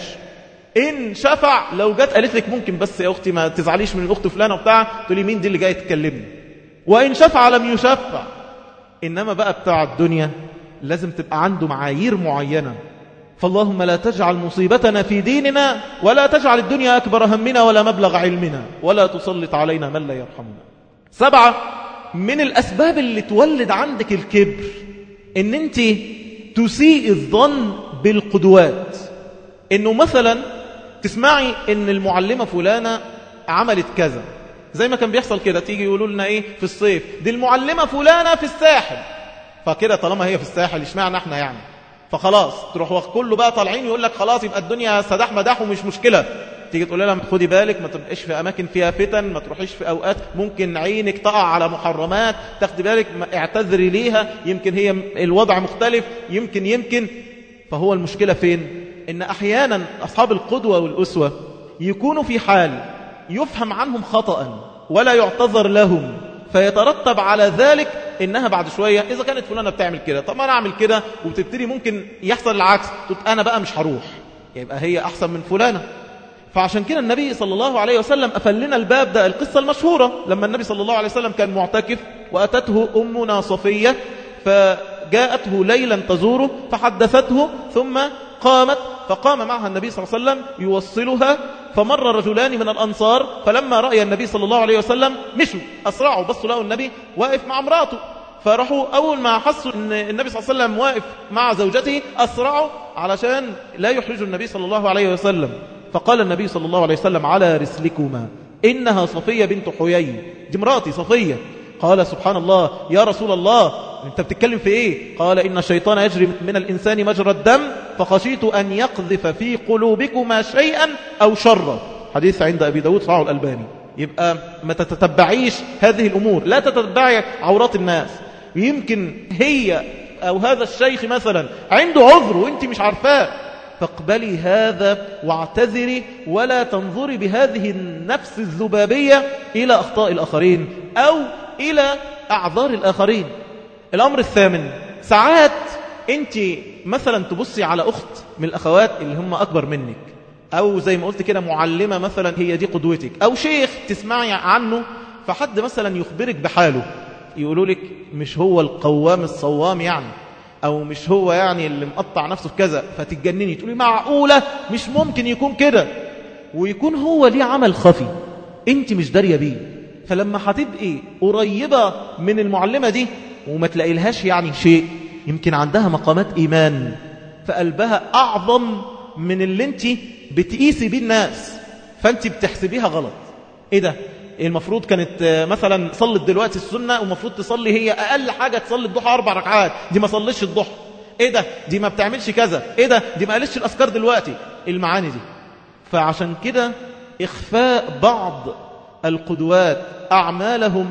إن شفع لو جت قالت لك ممكن بس يا أختي ما تزعليش من الأخت فلانة وبتاع، تقولي مين دي اللي جاية تكلمني. وإن شفع لم يشفع. إنما بقى بتاع الدنيا لازم تبقى عنده معايير معينة. فاللهم لا تجعل مصيبتنا في ديننا، ولا تجعل الدنيا أكبر همنا ولا مبلغ علمنا، ولا تسلط علينا من لا يرحمنا. 7 من الأسباب اللي تولد عندك الكبر إن أنت تسيء الظن بالقدوات. إنه مثلا تسمعي إن المعلمة فلانة عملت كذا، زي ما كان بيحصل كده، تيجي يقولوا لنا إيه في الصيف: دي المعلمة فلانة في الساحل، فكده طالما هي في الساحل اشمعنى احنا يعني؟ فخلاص تروح كله بقى طالعين يقول لك خلاص يبقى الدنيا سداح مداح ومش مشكلة. تيجي تقول لها خدي بالك ما تبقيش في أماكن فيها فتن، ما تروحيش في أوقات ممكن عينك تقع على محرمات، تاخدي بالك، اعتذري ليها، يمكن هي الوضع مختلف، يمكن. فهو المشكلة فين؟ إن أحيانا أصحاب القدوة والأسوة يكونوا في حال يفهم عنهم خطأ ولا يعتذر لهم، فيترتب على ذلك إنها بعد شوية إذا كانت فلانة بتعمل كده، طب ما أنا أعمل كده، وبتبتدي ممكن يحصل العكس، أنا بقى مش هروح، يبقى هي أحسن من فلانة. فعشان كده النبي صلى الله عليه وسلم قفل لنا الباب ده. القصة المشهورة لما النبي صلى الله عليه وسلم كان معتكف وأتته أمنا صفية، فجاءته ليلا تزوره فحدثته، ثم قامت فقام معها النبي صلى الله عليه وسلم يوصلها، فمر رجلان من الأنصار، فلما رأي النبي صلى الله عليه وسلم مشوا أسرعوا، بصوا لقوا النبي واقف مع امراته، فرحوا أول ما حسوا أن النبي صلى الله عليه وسلم واقف مع زوجته أسرعوا علشان لا يحرجوا النبي صلى الله عليه وسلم. فقال النبي صلى الله عليه وسلم: على رسلكما، إنها صفية بنت حيي، دي مراتي صفية. قال: سبحان الله يا رسول الله، أنت بتتكلم في إيه؟ قال: إن الشيطان يجري من الإنسان مجرى الدم، فخشيت أن يقذف في قلوبكما شيئا أو شرا. حديث عند أبي داود صححه الألباني. يبقى ما تتتبعيش هذه الأمور، لا تتتبعي عورات الناس. يمكن هي أو هذا الشيخ مثلا عنده عذر وانت مش عارفاه، فاقبلي هذا واعتذري، ولا تنظري بهذه النفس الذبابية إلى أخطاء الآخرين أو إلى أعذار الآخرين. الأمر الثامن: ساعات أنت مثلا تبصي على أخت من الأخوات اللي هم أكبر منك، أو زي ما قلت كده معلمة مثلا هي دي قدوتك، أو شيخ تسمعي عنه، فحد مثلا يخبرك بحاله، يقولوا لك مش هو القوام الصوام يعني، أو مش هو يعني اللي مقطع نفسه في كذا، فتتجنني تقولي معقولة مش ممكن يكون كده، ويكون هو ليه عمل خفي أنت مش دارية بيه. فلما هتبقي قريبة من المعلمة دي وما تلاقي لهاش يعني شيء، يمكن عندها مقامات إيمان فقلبها أعظم من اللي انت بتقيسي بيه الناس، فانت بتحسبيها غلط. ايه ده؟ المفروض كانت مثلا صلت دلوقتي السنة، ومفروض تصلي هي أقل حاجة تصلي الضحى 4 ركعات، دي ما صليش الضحى. ايه ده؟ دي ما بتعملش كذا. ايه ده؟ دي ما قالتش الأذكار دلوقتي. المعاني دي. فعشان كده إخفاء بعض القدوات أعمالهم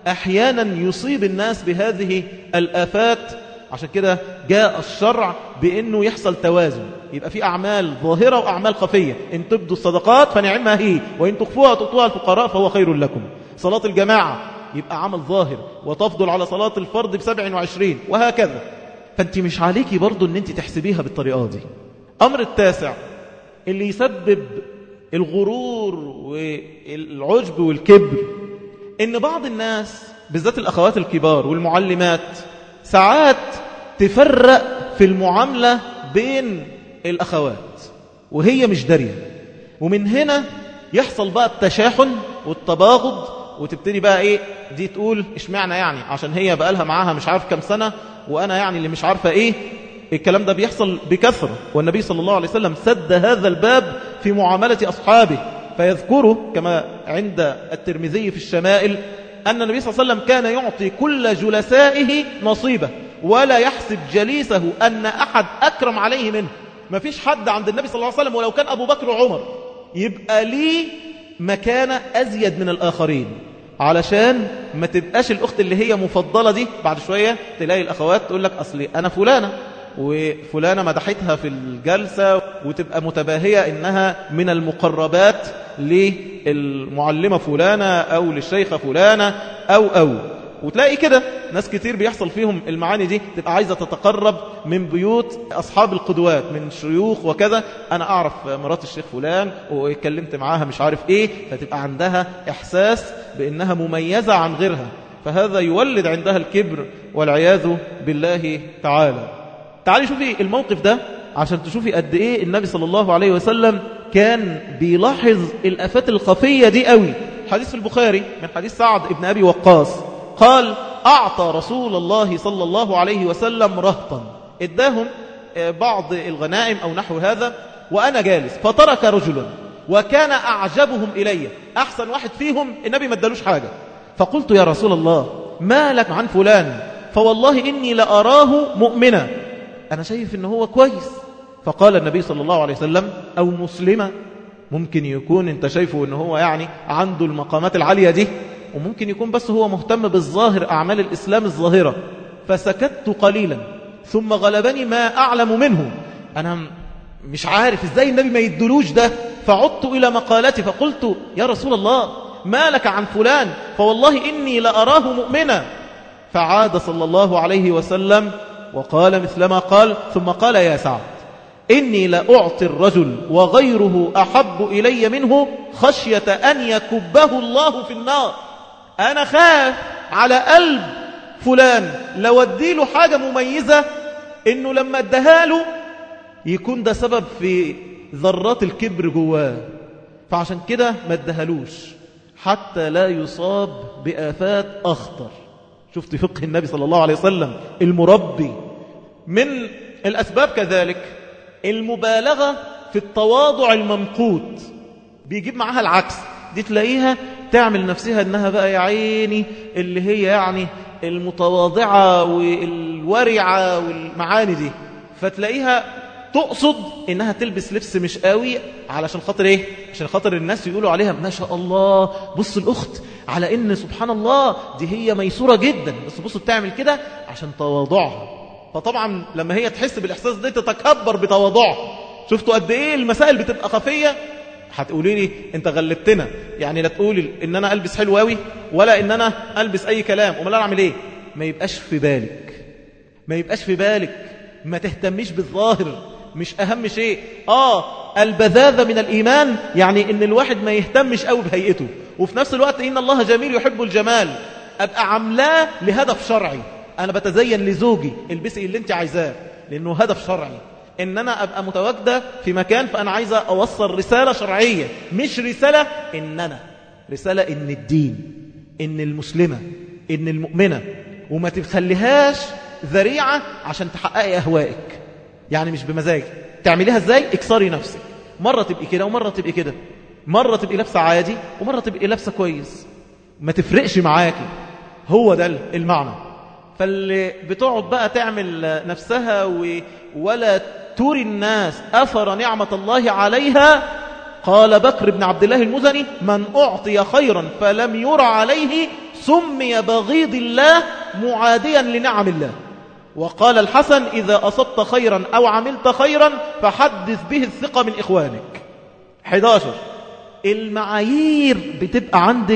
أحيانا يصيب الناس بهذه الآفات. عشان كده جاء الشرع بأنه يحصل توازن، يبقى في أعمال ظاهرة وأعمال خفية. إن تبدوا الصدقات فنعمها هي، وإن تخفوها تؤتوها الفقراء فهو خير لكم. صلاة الجماعة يبقى عمل ظاهر، وتفضل على صلاة الفرد ب27، وهكذا. فأنت مش عليكي برضو أن أنت تحسبيها بالطريقة دي. أمر التاسع اللي يسبب الغرور والعجب والكبر، إن بعض الناس بالذات الأخوات الكبار والمعلمات ساعات تفرق في المعاملة بين الأخوات وهي مش دارية، ومن هنا يحصل بقى التشاحن والتباغض، وتبتدي بقى إيه دي تقول إشمعنى يعني عشان هي بقى لها معاها مش عارف كم سنة وأنا يعني اللي مش عارفة إيه. الكلام ده بيحصل بكثرة، والنبي صلى الله عليه وسلم سد هذا الباب في معاملة أصحابه، فيذكره كما عند الترمذي في الشمائل أن النبي صلى الله عليه وسلم كان يعطي كل جلسائه نصيبه ولا يحسب جليسه أن أحد أكرم عليه منه. ما فيش حد عند النبي صلى الله عليه وسلم ولو كان أبو بكر وعمر يبقى ليه مكانة أزيد من الآخرين، علشان ما تبقاش الأخت اللي هي مفضلة دي بعد شوية تلاقي الأخوات تقول لك أصلي أنا فلانة وفلانة مدحتها في الجلسة، وتبقى متباهية إنها من المقربات للمعلمة فلانة أو للشيخة فلانة أو وتلاقي كده ناس كتير بيحصل فيهم المعاني دي، تبقى عايزة تتقرب من بيوت أصحاب القدوات من شيوخ وكذا. أنا أعرف مرات الشيخ فلان واتكلمت معاها مش عارف إيه، فتبقى عندها إحساس بأنها مميزة عن غيرها، فهذا يولد عندها الكبر والعياذ بالله تعالى. تعالي شوفي الموقف ده عشان تشوفي قد إيه النبي صلى الله عليه وسلم كان بيلاحظ الآفات الخفية دي قوي. حديث في البخاري من حديث سعد ابن أبي وقاص قال: أعطى رسول الله صلى الله عليه وسلم رهطا، اداهم بعض الغنائم أو نحو هذا، وأنا جالس فترك رجلا وكان أعجبهم إلي، أحسن واحد فيهم النبي ما ادالوش حاجة، فقلت يا رسول الله ما لك عن فلان؟ فوالله إني لأراه مؤمنا، أنا شايف إنه هو كويس. فقال النبي صلى الله عليه وسلم: أو مسلمة، ممكن يكون أنت شايفه إنه هو يعني عنده المقامات العالية دي، وممكن يكون بس هو مهتم بالظاهر أعمال الإسلام الظاهرة. فسكت قليلا ثم غلبني ما أعلم منه، أنا مش عارف إزاي النبي ما يدلوش ده، فعدت إلى مقالتي فقلت يا رسول الله ما لك عن فلان؟ فوالله إني لأراه مؤمنا. فعاد صلى الله عليه وسلم وقال مثلما قال، ثم قال يا سعد إني لأعطي الرجل وغيره أحب إلي منه خشية أن يكبه الله في النار. أنا خاف على قلب فلان لو اديله حاجة مميزة إنه لما ادهاله يكون ده سبب في ذرات الكبر جواه، فعشان كده ما ادهالوش حتى لا يصاب بآفات أخطر. شفت فقه النبي صلى الله عليه وسلم المربي. من الأسباب كذلك المبالغة في التواضع الممقوت، بيجيب معها العكس، دي تلاقيها تعمل نفسها انها بقى يا عيني اللي هي يعني المتواضعة والورعة والمعاني دي، فتلاقيها تقصد انها تلبس لبس مش قوي علشان خاطر ايه؟ عشان خاطر الناس يقولوا عليها ما شاء الله بص الاخت على ان سبحان الله دي هي ميسورة جدا، بس بصوا بتعمل كده عشان تواضعها. فطبعا لما هي تحس بالاحساس ده تتكبر بتواضعها. شفتوا قد ايه المسائل بتبقى خفية؟ هتقولي لي انت غلبتنا، يعني لا تقولي ان انا البس حلو قوي ولا ان انا البس اي كلام، امال انا اعمل ايه؟ ما يبقاش في بالك، ما يبقاش في بالك، ما تهتميش بالظاهر، مش اهم شيء. البذاذة من الايمان، يعني ان الواحد ما يهتمش قوي بهيئته، وفي نفس الوقت ان الله جميل يحب الجمال، ابقى عاملاه لهدف شرعي. انا بتزين لزوجي البسي اللي انت عايزاه لانه هدف شرعي، ان انا ابقى متواجدة في مكان فانا عايزة اوصل رسالة شرعية، مش رسالة ان انا رسالة ان الدين، ان المسلمة، ان المؤمنة، وما تخليهاش ذريعة عشان تحققي اهوائك. يعني مش بمزاج تعمليها ازاي؟ اكسري نفسك، مرة تبقي كده ومرة تبقي كده، مرة تبقي لابسة عادي ومرة تبقي لابسة كويس، ما تفرقش معاكي. هو ده المعنى. فاللي بتقعد بقى تعمل نفسها ولا تري الناس أثر نعمة الله عليها، قال بكر بن عبد الله المزني: من أعطي خيرا فلم ير عليه سمي بغيض الله معاديا لنعم الله. وقال الحسن: إذا أصبت خيرا أو عملت خيرا فحدث به الثقة من إخوانك. 11 المعايير بتبقى عندك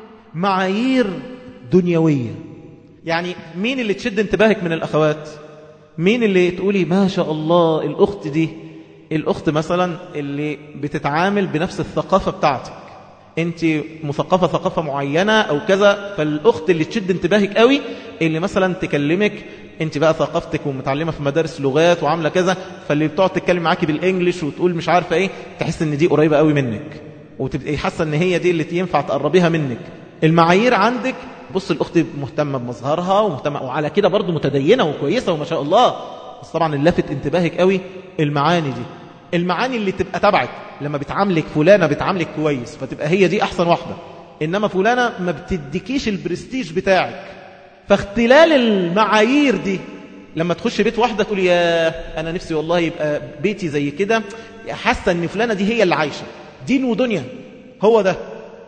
معايير دنيوية. يعني مين اللي تشد انتباهك من الأخوات؟ مين اللي تقولي ما شاء الله الأخت دي الأخت مثلا اللي بتتعامل بنفس الثقافة بتاعتك، انت مثقفة ثقافة معينة او كذا، فالأخت اللي تشد انتباهك قوي اللي مثلا تكلمك انت بقى ثقافتك ومتعلمة في مدارس لغات وعاملة كذا، فاللي بتقعد تتكلم معاكي بالانجليش وتقول مش عارفة ايه، تحس ان دي قريبة قوي منك وتبقى حاسة ان هي دي اللي ينفع تقربيها منك. المعايير عندك، بص الأخت مهتمة بمظهرها ومهتمة وعلى كده برضو متدينة وكويسة وما شاء الله، بس طبعا اللافت انتباهك قوي المعاني دي، المعاني اللي تبقى تبعك. لما بتعاملك فلانة بتعاملك كويس فتبقى هي دي أحسن واحدة، إنما فلانة ما بتديكيش البرستيج بتاعك. فاختلال المعايير دي لما تخش بيت واحدة تقول يا أنا نفسي والله يبقى بيتي زي كده، حاسة أن فلانة دي هي اللي عايشة دين ودنيا. هو ده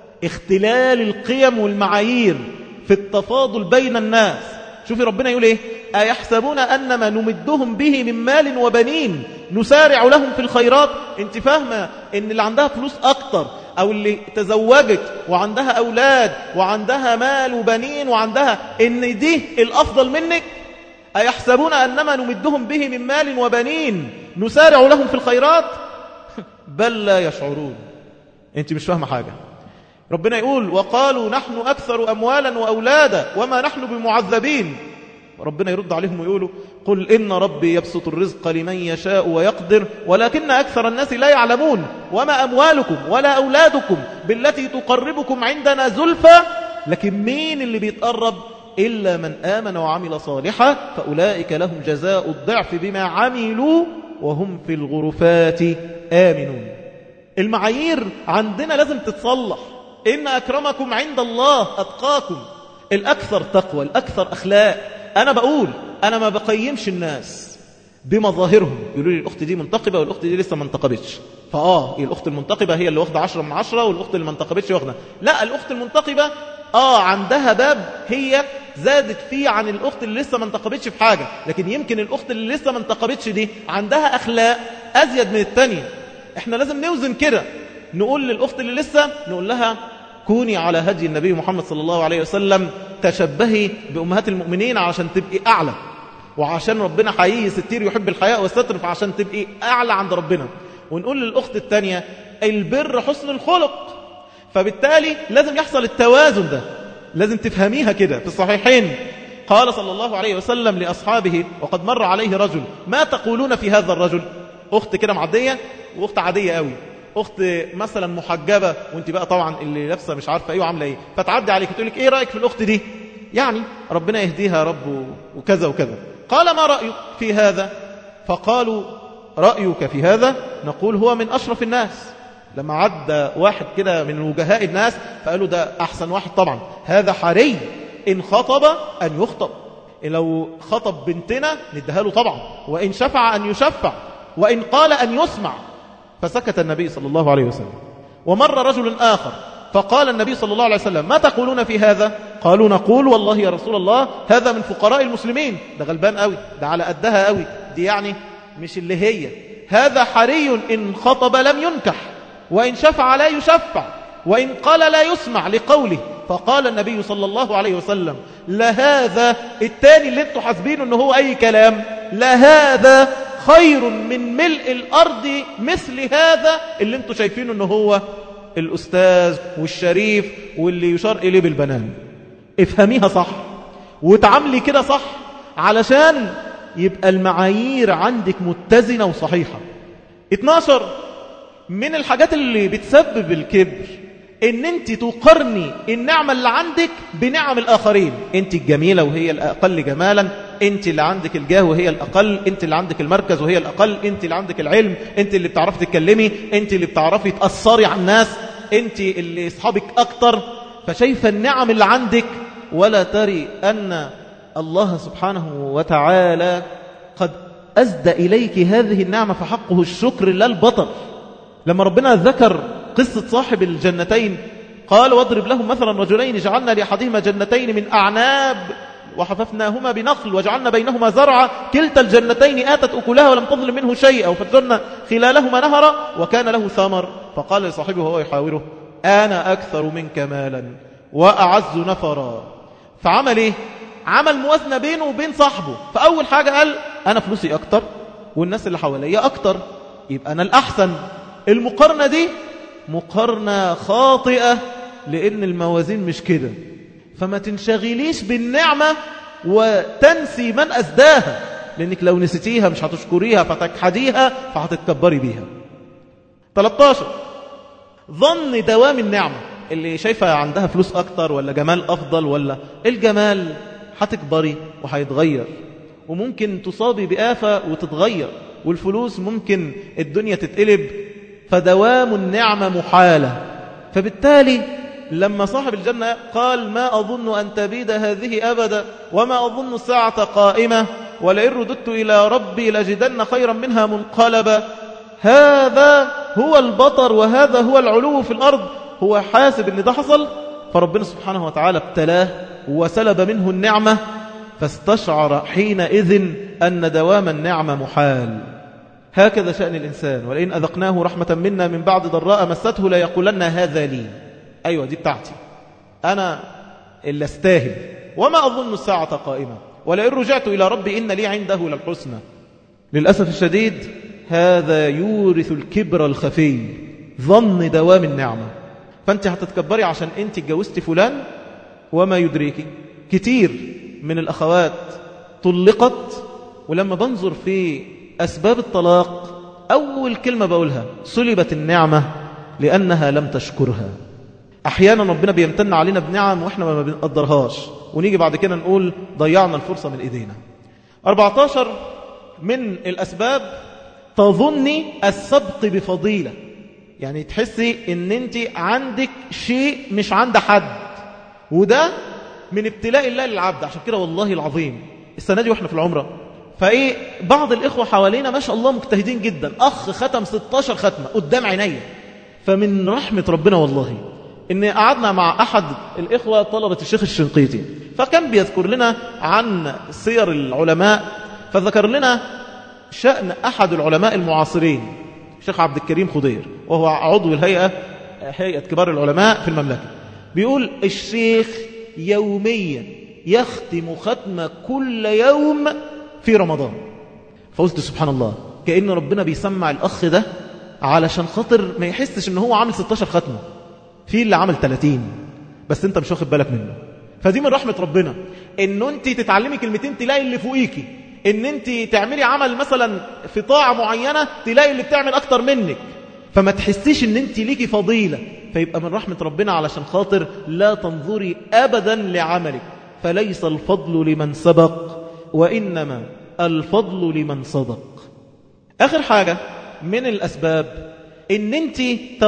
اختلال القيم والمعايير في التفاضل بين الناس. شوفي ربنا يقول ايه: أيحسبون أنما نمدهم به من مال وبنين نسارع لهم في الخيرات. انت فاهمة ان اللي عندها فلوس اكتر او اللي تزوجت وعندها اولاد وعندها مال وبنين وعندها ان دي الافضل منك؟ أيحسبون أنما نمدهم به من مال وبنين نسارع لهم في الخيرات بل لا يشعرون. انت مش فاهمة حاجة. ربنا يقول: وقالوا نحن أكثر أموالا وأولادا وما نحن بمعذبين. ربنا يرد عليهم ويقولوا: قل إن ربي يبسط الرزق لمن يشاء ويقدر ولكن أكثر الناس لا يعلمون وما أموالكم ولا أولادكم بالتي تقربكم عندنا زلفى. لكن مين اللي بيتقرب؟ إلا من آمن وعمل صالحا فأولئك لهم جزاء الضعف بما عملوا وهم في الغرفات آمنون. المعايير عندنا لازم تتصلح. إن أكرمكم عند الله أتقاكم، الأكثر تقوى، الأكثر أخلاق. أنا بقول أنا ما بقيمش الناس بمظاهرهم. يقولوا لي الأخت دي منتقبة والأخت دي لسه ما انتقبتش، الأخت المنتقبة هي اللي واخدة 10 من 10 والأخت اللي ما انتقبتش واخدة. لا، الأخت المنتقبة عندها باب هي زادت فيه عن الأخت اللي لسه ما انتقبتش في حاجة، لكن يمكن الأخت اللي لسه ما انتقبتش دي عندها أخلاق أزيد من التانية. احنا لازم نوزن كده، نقول للأخت اللي لسه نقول لها كوني على هدي النبي محمد صلى الله عليه وسلم، تشبهي بأمهات المؤمنين عشان تبقي أعلى، وعشان ربنا حقيقي ستير يحب الحياء والستر، فعشان تبقي أعلى عند ربنا. ونقول للأخت التانية البر حسن الخلق. فبالتالي لازم يحصل التوازن ده، لازم تفهميها كده. في الصحيحين قال صلى الله عليه وسلم لأصحابه وقد مر عليه رجل: ما تقولون في هذا الرجل؟ أخت كده معدية وأخت عادية قوي، أخت مثلا محجبة وانت بقى طبعا اللي لابسه مش عارفة ايه وعاملة ايه، فتعدي عليك تقول لك ايه رأيك في الأخت دي؟ يعني ربنا يهديها يا رب وكذا وكذا. قال: ما رأيك في هذا؟ فقالوا: رأيك في هذا؟ نقول هو من أشرف الناس. لما عدى واحد كده من وجهاء الناس فقالوا ده أحسن واحد طبعا، هذا حري إن خطب أن يخطب، لو خطب بنتنا نديها له طبعا، وإن شفع أن يشفع، وإن قال أن يسمع. فسكت النبي صلى الله عليه وسلم. ومر رجل آخر فقال النبي صلى الله عليه وسلم: ما تقولون في هذا؟ قالوا: نقول والله يا رسول الله هذا من فقراء المسلمين. ده غلبان قوي، ده على قدها قوي، دي يعني مش اللي هي. هذا حري إن خطب لم ينكح، وإن شفع لا يشفع، وإن قال لا يسمع لقوله. فقال النبي صلى الله عليه وسلم: لهذا التاني اللي انتوا حاسبينه انه هو أي كلام، لهذا خير من ملء الأرض مثل هذا اللي انتوا شايفينه انه هو الأستاذ والشريف واللي يشار إليه بالبنان. افهميها صح وتعاملي كده صح علشان يبقى المعايير عندك متزنة وصحيحة. 12 من الحاجات اللي بتسبب الكبر ان انت تقارني النعمة اللي عندك بنعم الآخرين. انت الجميلة وهي الأقل جمالا، انت اللي عندك الجاه وهي الأقل، انت اللي عندك المركز وهي الأقل، انت اللي عندك العلم، انت اللي بتعرفي تتكلمي، انت اللي بتعرفي تأثري على الناس، انت اللي اصحابك أكتر. فشايفة النعم اللي عندك ولا تري أن الله سبحانه وتعالى قد أسدى إليك هذه النعمة فحقه الشكر لا البطر. لما ربنا ذكر قصة صاحب الجنتين قال: واضرب لهم مثلا رجلين جعلنا لأحدهما جنتين من أعناب وحففناهما بنخل وجعلنا بينهما زرعا كلتا الجنتين آتت أكلها ولم تظلم منه شيئا وفجرنا خلالهما نهرا وكان له ثمر. فقال لصاحبه وهو يحاوره: أنا أكثر منك مالا وأعز نفرا. فعمل إيه؟ عمل موازنة بينه وبين صاحبه. فأول حاجة قال: أنا فلوسي أكتر والناس اللي حواليا أكتر، يبقى أنا الأحسن. المقارنة دي مقارنة خاطئة، لأن الموازين مش كده. فما تنشغليش بالنعمة وتنسي من أسداها، لأنك لو نسيتيها مش هتشكريها فتجحديها فهتتكبري بيها. 13 ظن دوام النعمة. اللي شايفة عندها فلوس أكتر ولا جمال أفضل، ولا الجمال هتكبري وهيتغير، وممكن تصابي بآفة وتتغير، والفلوس ممكن الدنيا تتقلب، فدوام النعمة محالة. فبالتالي لما صاحب الجنة قال ما أظن أن تبيد هذه أبدا وما أظن الساعة قائمة ولئن رددت إلى ربي لجدن خيرا منها منقلبا، هذا هو البطر وهذا هو العلو في الأرض. هو حاسب أن ده حصل، فربنا سبحانه وتعالى ابتلاه وسلب منه النعمة، فاستشعر حينئذ أن دوام النعمة محال. هكذا شأن الإنسان، ولئن أذقناه رحمة منا من بعد ضراء مسته ليقولن هذا لي، أيوة دي بتاعتي أنا اللي استاهل، وما أظن الساعة قائمة ولئن رجعت إلى ربي إن لي عنده للحسنى. للأسف الشديد هذا يورث الكبر الخفي، ظن دوام النعمة. فأنت هتتكبري عشان أنت اتجوزتي فلان، وما يدريك كتير من الأخوات طلقت، ولما بنظر في أسباب الطلاق أول كلمة بقولها سلبت النعمة لأنها لم تشكرها. أحيانا ربنا بيمتن علينا بنعم وإحنا ما بنقدرهاش، ونيجي بعد كده نقول ضيعنا الفرصة من إيدينا. 14 من الأسباب تظني السبق بفضيلة، يعني تحسي ان انت عندك شيء مش عند حد، وده من ابتلاء الله للعبد. عشان كده والله العظيم السنة دي واحنا في العمرة، فايه بعض الإخوة حوالينا ما شاء الله مجتهدين جدا، أخ ختم 16 ختمة قدام عينيا. فمن رحمة ربنا والله إن قعدنا مع أحد الإخوة طلبة الشيخ الشنقيطي، فكان بيذكر لنا عن سير العلماء، فذكر لنا شأن أحد العلماء المعاصرين الشيخ عبد الكريم خضير، وهو عضو هيئة كبار العلماء في المملكة. بيقول الشيخ يوميا يختم ختمة كل يوم في رمضان. فقلت سبحان الله، كأن ربنا بيسمع الأخ ده علشان خاطر ما يحسش ان هو عامل 16 ختمة، في اللي عامل 30 بس انت مش واخد بالك منه. فدي من رحمة ربنا انه انت تتعلمي كلمتين تلاقي اللي فوقيكي، ان انت تعملي عمل مثلا في طاعة معينة تلاقي اللي بتعمل اكتر منك، فما تحسيش ان انت ليكي فضيلة. فيبقى من رحمة ربنا علشان خاطر لا تنظري ابدا لعملك، فليس الفضل لمن سبق وانما الفضل لمن صدق. اخر حاجة من الاسباب ان انت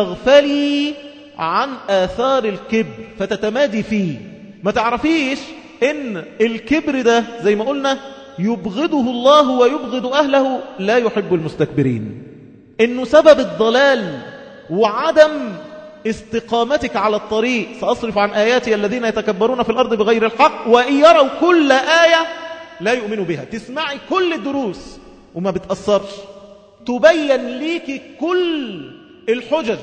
تغفلي عن آثار الكبر فتتمادي فيه. ما تعرفيش ان الكبر ده زي ما قلنا يبغضه الله ويبغض أهله، لا يحب المستكبرين، إنه سبب الضلال وعدم استقامتك على الطريق. سأصرف عن آياتي الذين يتكبرون في الأرض بغير الحق وإن يروا كل آية لا يؤمنوا بها. تسمعي كل الدروس وما بتأثرش، تبين ليك كل الحجج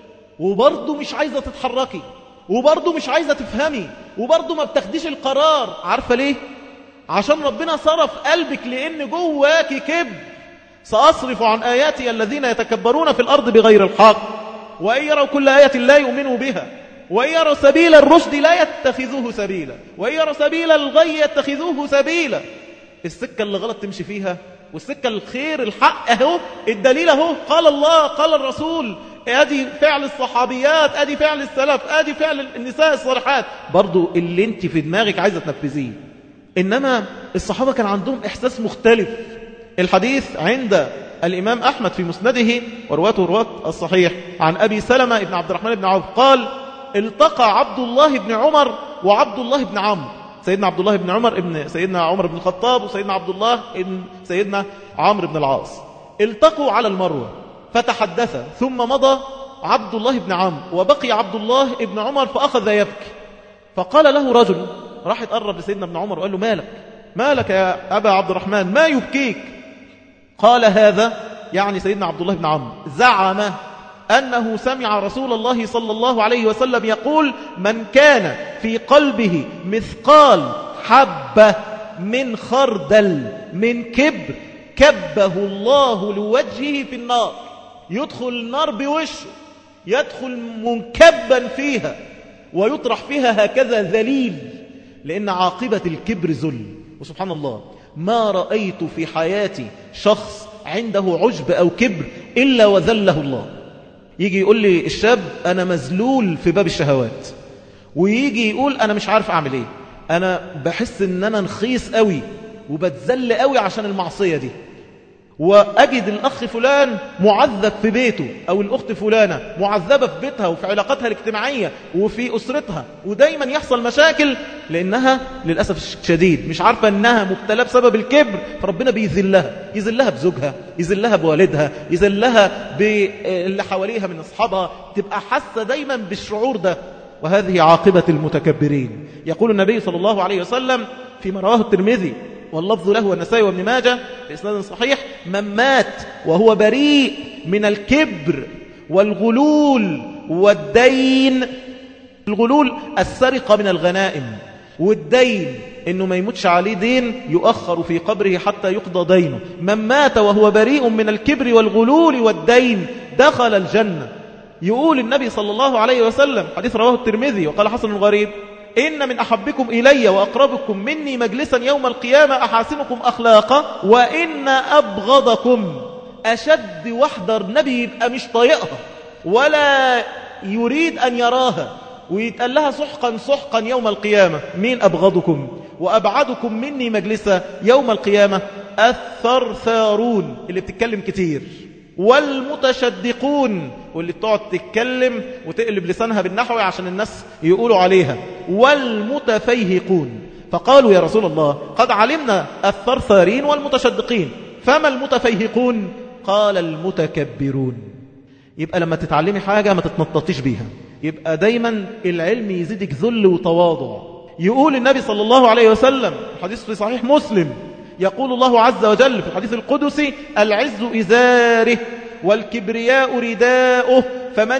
وبرضه مش عايزة تتحركي، وبرضه مش عايزة تفهمي، وبرضه ما بتاخديش القرار. عارفة ليه؟ عشان ربنا صرف قلبك لأن جواك كبر. سأصرف عن آياتي الذين يتكبرون في الأرض بغير الحق وإن يروا كل آية لا يؤمنوا بها وإن يروا سبيل الرشد لا يتخذوه سبيلا وإن يروا سبيل الغي يتخذوه سبيلا. السكة اللي غلط تمشي فيها، والسكة الخير الحق اهو، الدليل اهو، قال الله قال الرسول، ادي فعل الصحابيات، ادي فعل السلف، ادي فعل النساء الصالحات، برضو اللي انت في دماغك عايزة تنفذيه. إنما الصحابة كان عندهم إحساس مختلف. الحديث عند الإمام أحمد في مسنده ورواته رواة الصحيح عن أبي سلمة بن عبد الرحمن بن عوف قال التقى عبد الله بن عمر وعبد الله بن عمرو. سيدنا عبد الله بن عمر ابن سيدنا عمر بن الخطاب، وسيدنا عبد الله ابن سيدنا عمرو بن العاص، التقوا على المروة فتحدثا، ثم مضى عبد الله بن عمرو وبقي عبد الله بن عمر فأخذ يبكي. فقال له رجل، راح يتقرب لسيدنا ابن عمر وقال له مالك يا أبا عبد الرحمن، ما يبكيك؟ قال هذا يعني سيدنا عبد الله بن عمرو زعم أنه سمع رسول الله صلى الله عليه وسلم يقول من كان في قلبه مثقال حبة من خردل من كبر كبه الله لوجهه في النار. يدخل النار بوشه، يدخل منكبا فيها ويطرح فيها هكذا ذليل، لأن عاقبة الكبر ذل. وسبحان الله ما رأيت في حياتي شخص عنده عجب أو كبر إلا وذله الله. يجي يقول لي الشاب أنا مذلول في باب الشهوات، ويجي يقول أنا مش عارف أعمل إيه، أنا بحس إن أنا نخيص قوي وبتذل قوي عشان المعصية دي. وأجد الأخ فلان معذب في بيته، أو الأخت فلانة معذبة في بيتها وفي علاقاتها الاجتماعية وفي أسرتها، ودايما يحصل مشاكل لأنها للأسف الشديد مش عارفة أنها مبتلى بسبب الكبر، فربنا بيذلها، يذلها بزوجها، يذلها بوالدها، يذلها باللي حواليها من أصحابها، تبقى حاسة دايما بالشعور ده. وهذه عاقبة المتكبرين. يقول النبي صلى الله عليه وسلم فيما رواه الترمذي واللفظ له والنسائي وابن ماجه بإسناد صحيح: من مات وهو بريء من الكبر والغلول والدين. الغلول السرقة من الغنائم، والدين إنه ما يموتش عليه دين يؤخر في قبره حتى يقضى دينه. من مات وهو بريء من الكبر والغلول والدين دخل الجنة. يقول النبي صلى الله عليه وسلم، حديث رواه الترمذي وقال حسن غريب: إن من أحبكم إلي وأقربكم مني مجلسا يوم القيامة أحاسنكم أخلاقا، وإن أبغضكم. أشد وحدة النبي يبقى مش طايقها ولا يريد أن يراها، ويتقال لها سحقا سحقا يوم القيامة. مين أبغضكم وأبعدكم مني مجلسا يوم القيامة؟ الثرثارون، اللي بتتكلم كتير، والمتشدقون، واللي بتقعد تتكلم وتقلب لسانها بالنحو عشان الناس يقولوا عليها، والمتفيهقون. فقالوا يا رسول الله قد علمنا الثرثارين والمتشدقين، فما المتفيهقون؟ قال المتكبرون. يبقى لما تتعلمي حاجة ما تتنططيش بيها، يبقى دايما العلم يزيدك ذل وتواضع. يقول النبي صلى الله عليه وسلم الحديث في صحيح مسلم، يقول الله عز وجل في الحديث القدسي: العز إزاره والكبرياء رداؤه، فمن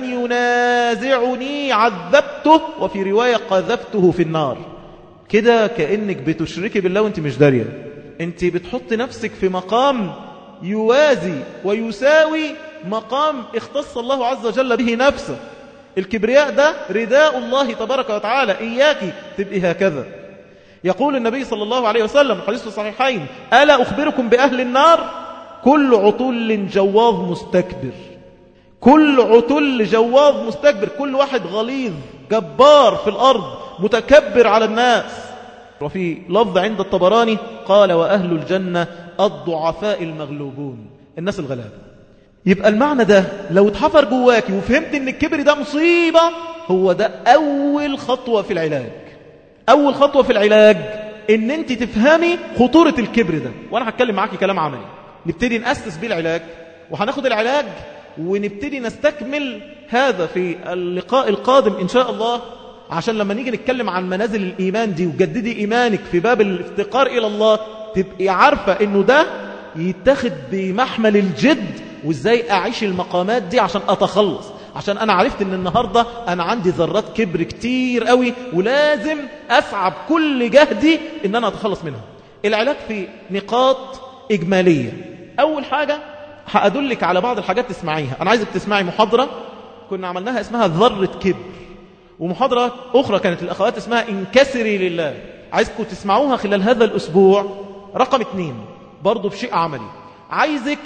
ينازعني عذبته، وفي رواية قذفته في النار. كده كأنك بتشركي بالله وانت مش دارية، انت بتحط نفسك في مقام يوازي ويساوي مقام اختص الله عز وجل به نفسه. الكبرياء ده رداء الله تبارك وتعالى، إياك تبقي هكذا. يقول النبي صلى الله عليه وسلم حديث في الصحيحين: ألا أخبركم بأهل النار؟ كل عتل جواظ مستكبر. كل عتل جواظ مستكبر، كل واحد غليظ جبار في الأرض متكبر على الناس. وفي لفظ عند الطبراني قال: وأهل الجنة الضعفاء المغلوبون، الناس الغلابة. يبقى المعنى ده لو اتحفر جواكي وفهمت ان الكبر ده مصيبة، هو ده أول خطوة في العلاج. أول خطوة في العلاج ان انت تفهمي خطورة الكبر ده. وانا هتكلم معاكي كلام عملي نبتدي نأسس بيه العلاج، وهناخد العلاج ونبتدي نستكمل هذا في اللقاء القادم إن شاء الله، عشان لما نيجي نتكلم عن منازل الإيمان دي وجددي إيمانك في باب الافتقار إلى الله، تبقي عارفة إنه ده يتخذ بمحمل الجد، وإزاي أعيش المقامات دي عشان أتخلص. عشان أنا عرفت إن النهاردة أنا عندي ذرات كبر كتير قوي، ولازم أسعى بكل جهدي إن أنا أتخلص منها. العلاج في نقاط إجمالية. أول حاجة هأدلك على بعض الحاجات تسمعيها. أنا عايزك تسمعي محاضرة كنا عملناها اسمها ذرة كبر، ومحاضرة أخرى كانت الأخوات اسمها انكسري لله. عايزكم تسمعوها خلال هذا الأسبوع. رقم 2 برضو بشيء عملي، عايزك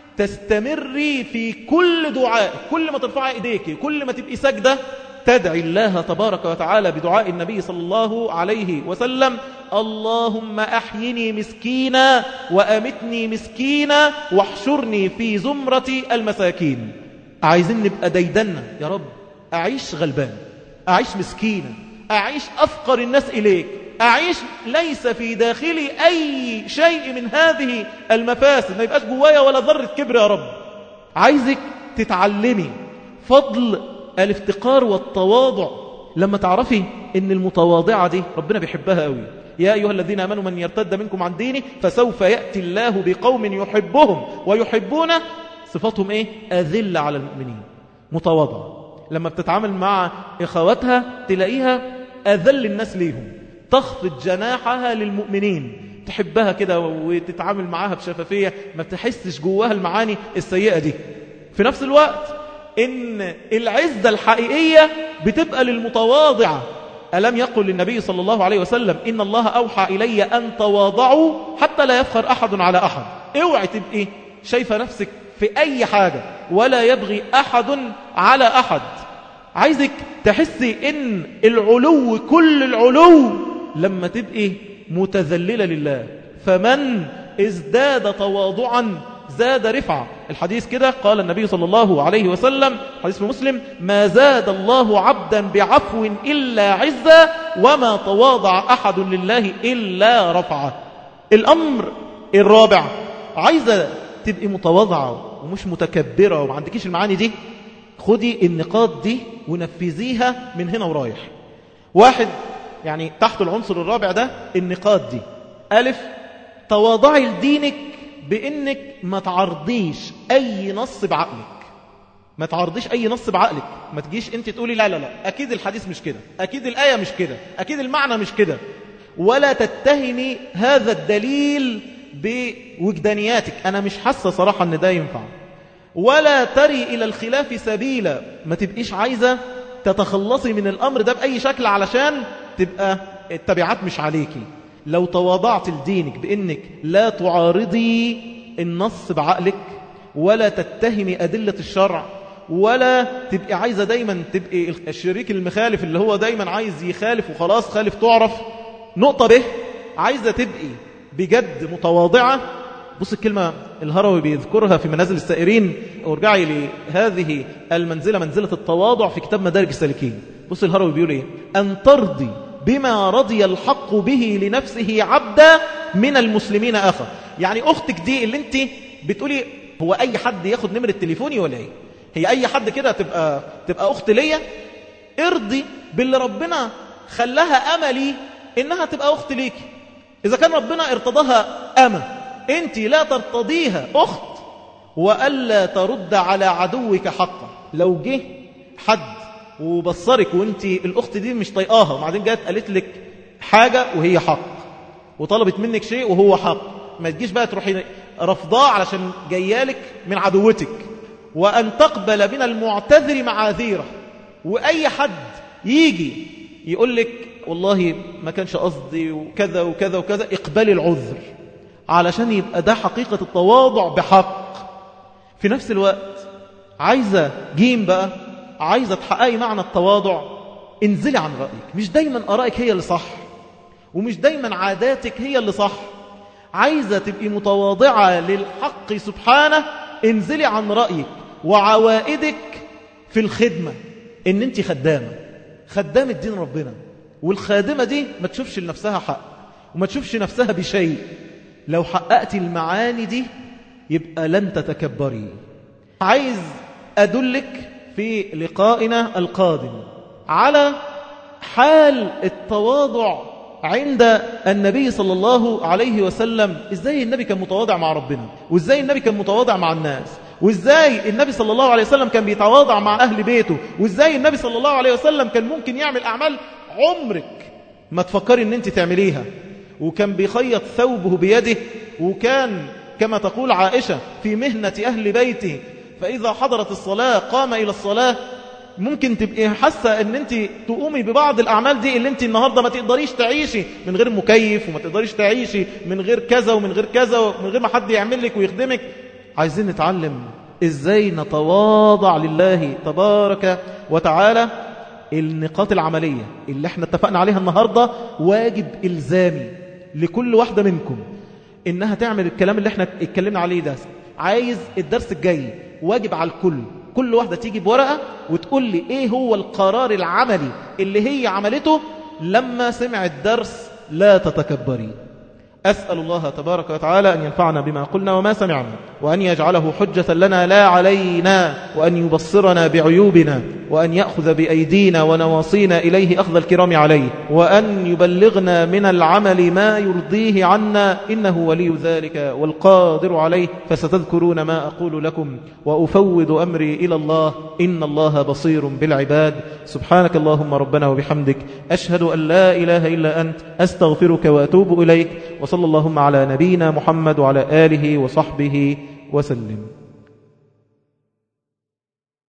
تستمري في كل دعاء، كل ما ترفعي ايديك، كل ما تبقي سجدة تدعي الله تبارك وتعالى بدعاء النبي صلى الله عليه وسلم: اللهم أحيني مسكينا وأمتني مسكينا واحشرني في زمرة المساكين. عايزين نبقى ديدنا يا رب، أعيش غلبان، أعيش مسكينا، أعيش أفقر الناس إليك، أعيش ليس في داخلي أي شيء من هذه المفاسد، ما يبقاش جوايا ولا ذرة كبر يا رب. عايزك تتعلمي فضل الافتقار والتواضع. لما تعرفي ان المتواضعة دي ربنا بيحبها قوي. يا أيها الذين آمنوا من يرتد منكم عن دينه فسوف يأتي الله بقوم يحبهم ويحبونه. صفاتهم ايه؟ أذل على المؤمنين، متواضعة. لما بتتعامل مع إخواتها تلاقيها أذل الناس ليهم، تخفض جناحها للمؤمنين، تحبها كده وتتعامل معاها بشفافية، ما تحسش جواها المعاني السيئة دي. في نفس الوقت إن العزة الحقيقية بتبقى للمتواضعة. ألم يقل للنبي صلى الله عليه وسلم إن الله أوحى إلي أن تواضعوا حتى لا يفخر أحد على أحد. اوعي تبقي شايفة نفسك في أي حاجة ولا يبغي أحد على أحد. عايزك تحسي إن العلو كل العلو لما تبقي متذللة لله. فمن ازداد تواضعا زاد رفعة. الحديث كده قال النبي صلى الله عليه وسلم حديث مسلم: ما زاد الله عبدا بعفو إلا عزة وما تواضع أحد لله إلا رفعه. الأمر الرابع، عايزة تبقي متواضعة ومش متكبرة وما عندكيش المعاني دي، خدي النقاط دي ونفذيها من هنا ورايح. واحد، يعني تحت العنصر الرابع ده النقاط دي: ألف، تواضعي لدينك بإنك ما تعرضيش أي نص بعقلك. ما تعرضيش أي نص بعقلك. ما تجيش أنت تقولي لا لا لا أكيد الحديث مش كده، أكيد الآية مش كده، أكيد المعنى مش كده. ولا تتهمي هذا الدليل بوجدانياتك، أنا مش حاسة صراحة أن ده ينفع. ولا تري إلى الخلاف سبيلا. ما تبقيش عايزة تتخلصي من الأمر ده بأي شكل علشان تبقى التبعات مش عليكي. لو تواضعت لدينك بأنك لا تعارضي النص بعقلك ولا تتهمي أدلة الشرع ولا تبقي عايزة دايما تبقي الشريك المخالف اللي هو دايما عايز يخالف وخلاص خالف تعرف. نقطة به، عايزة تبقي بجد متواضعة. بص الكلمة الهروي بيذكرها في منازل السائرين، وارجعي لهذه المنزلة منزلة التواضع في كتاب مدارج السالكين. بص الهروي بيقول ايه: أن ترضي بما رضي الحق به لنفسه عبدا من المسلمين أخا. يعني أختك دي اللي انت بتقولي هو أي حد ياخد نمرة تليفوني ولا ايه؟ هي أي حد كده تبقى أخت ليا؟ ارضي باللي ربنا خلاها أملي إنها تبقى أخت ليكي. إذا كان ربنا ارتضاها أمة، أنت لا ترتضيها أخت. وألا ترد على عدوك حقا. لو جه حد وبصرك وانت الأخت دي مش طيقاها وبعدين جات قالت لك حاجة وهي حق وطلبت منك شيء وهو حق، ما تجيش بقى تروحي رفضاه علشان جايالك من عدوتك. وأن تقبل من المعتذر معاذيره. وأي حد يجي يقول لك والله ما كانش قصدي وكذا وكذا وكذا، اقبلي العذر علشان يبقى ده حقيقة التواضع بحق. في نفس الوقت عايزة جيم بقى، عايزة تحققي معنى التواضع، انزلي عن رأيك. مش دايما آرائك هي اللي صح ومش دايما عاداتك هي اللي صح. عايزة تبقي متواضعة للحق سبحانه، انزلي عن رأيك وعوائدك في الخدمة. ان انت خدامة دين ربنا، والخادمة دي ما تشوفش لنفسها حق وما تشوفش نفسها بشيء. لو حققت المعاني دي يبقى لن تتكبري. عايز أدلك في لقائنا القادم على حال التواضع عند النبي صلى الله عليه وسلم. إزاي النبي كان متواضع مع ربنا، وإزاي النبي كان متواضع مع الناس، وإزاي النبي صلى الله عليه وسلم كان بيتواضع مع أهل بيته، وإزاي النبي صلى الله عليه وسلم كان ممكن يعمل أعمال عمرك ما تفكري أن أنت تعمليها. وكان بيخيط ثوبه بيده، وكان كما تقول عائشة في مهنة أهل بيته، فإذا حضرت الصلاة قام إلى الصلاة. ممكن تبقي حاسة أن أنت تقومي ببعض الأعمال دي اللي أنت النهاردة ما تقدريش تعيشي من غير مكيف، وما تقدريش تعيشي من غير كذا ومن غير كذا ومن غير ما حد يعمل لك ويخدمك. عايزين نتعلم إزاي نتواضع لله تبارك وتعالى. النقاط العملية اللي احنا اتفقنا عليها النهاردة واجب إلزامي لكل واحدة منكم إنها تعمل الكلام اللي احنا اتكلمنا عليه ده. عايز الدرس الجاي واجب على كل واحدة تيجي بورقة وتقول لي ايه هو القرار العملي اللي هي عملته لما سمع الدرس. لا تتكبري. أسأل الله تبارك وتعالى أن ينفعنا بما قلنا وما سمعنا، وأن يجعله حجة لنا لا علينا، وأن يبصرنا بعيوبنا، وأن يأخذ بأيدينا ونواصينا إليه أخذ الكرام عليه، وأن يبلغنا من العمل ما يرضيه عنا، إنه ولي ذلك والقادر عليه. فستذكرون ما أقول لكم وأفوض أمري إلى الله، إن الله بصير بالعباد. سبحانك اللهم ربنا وبحمدك، أشهد أن لا إله إلا أنت، أستغفرك وأتوب إليك. وصلى اللهم على نبينا محمد وعلى آله وصحبه وسلم.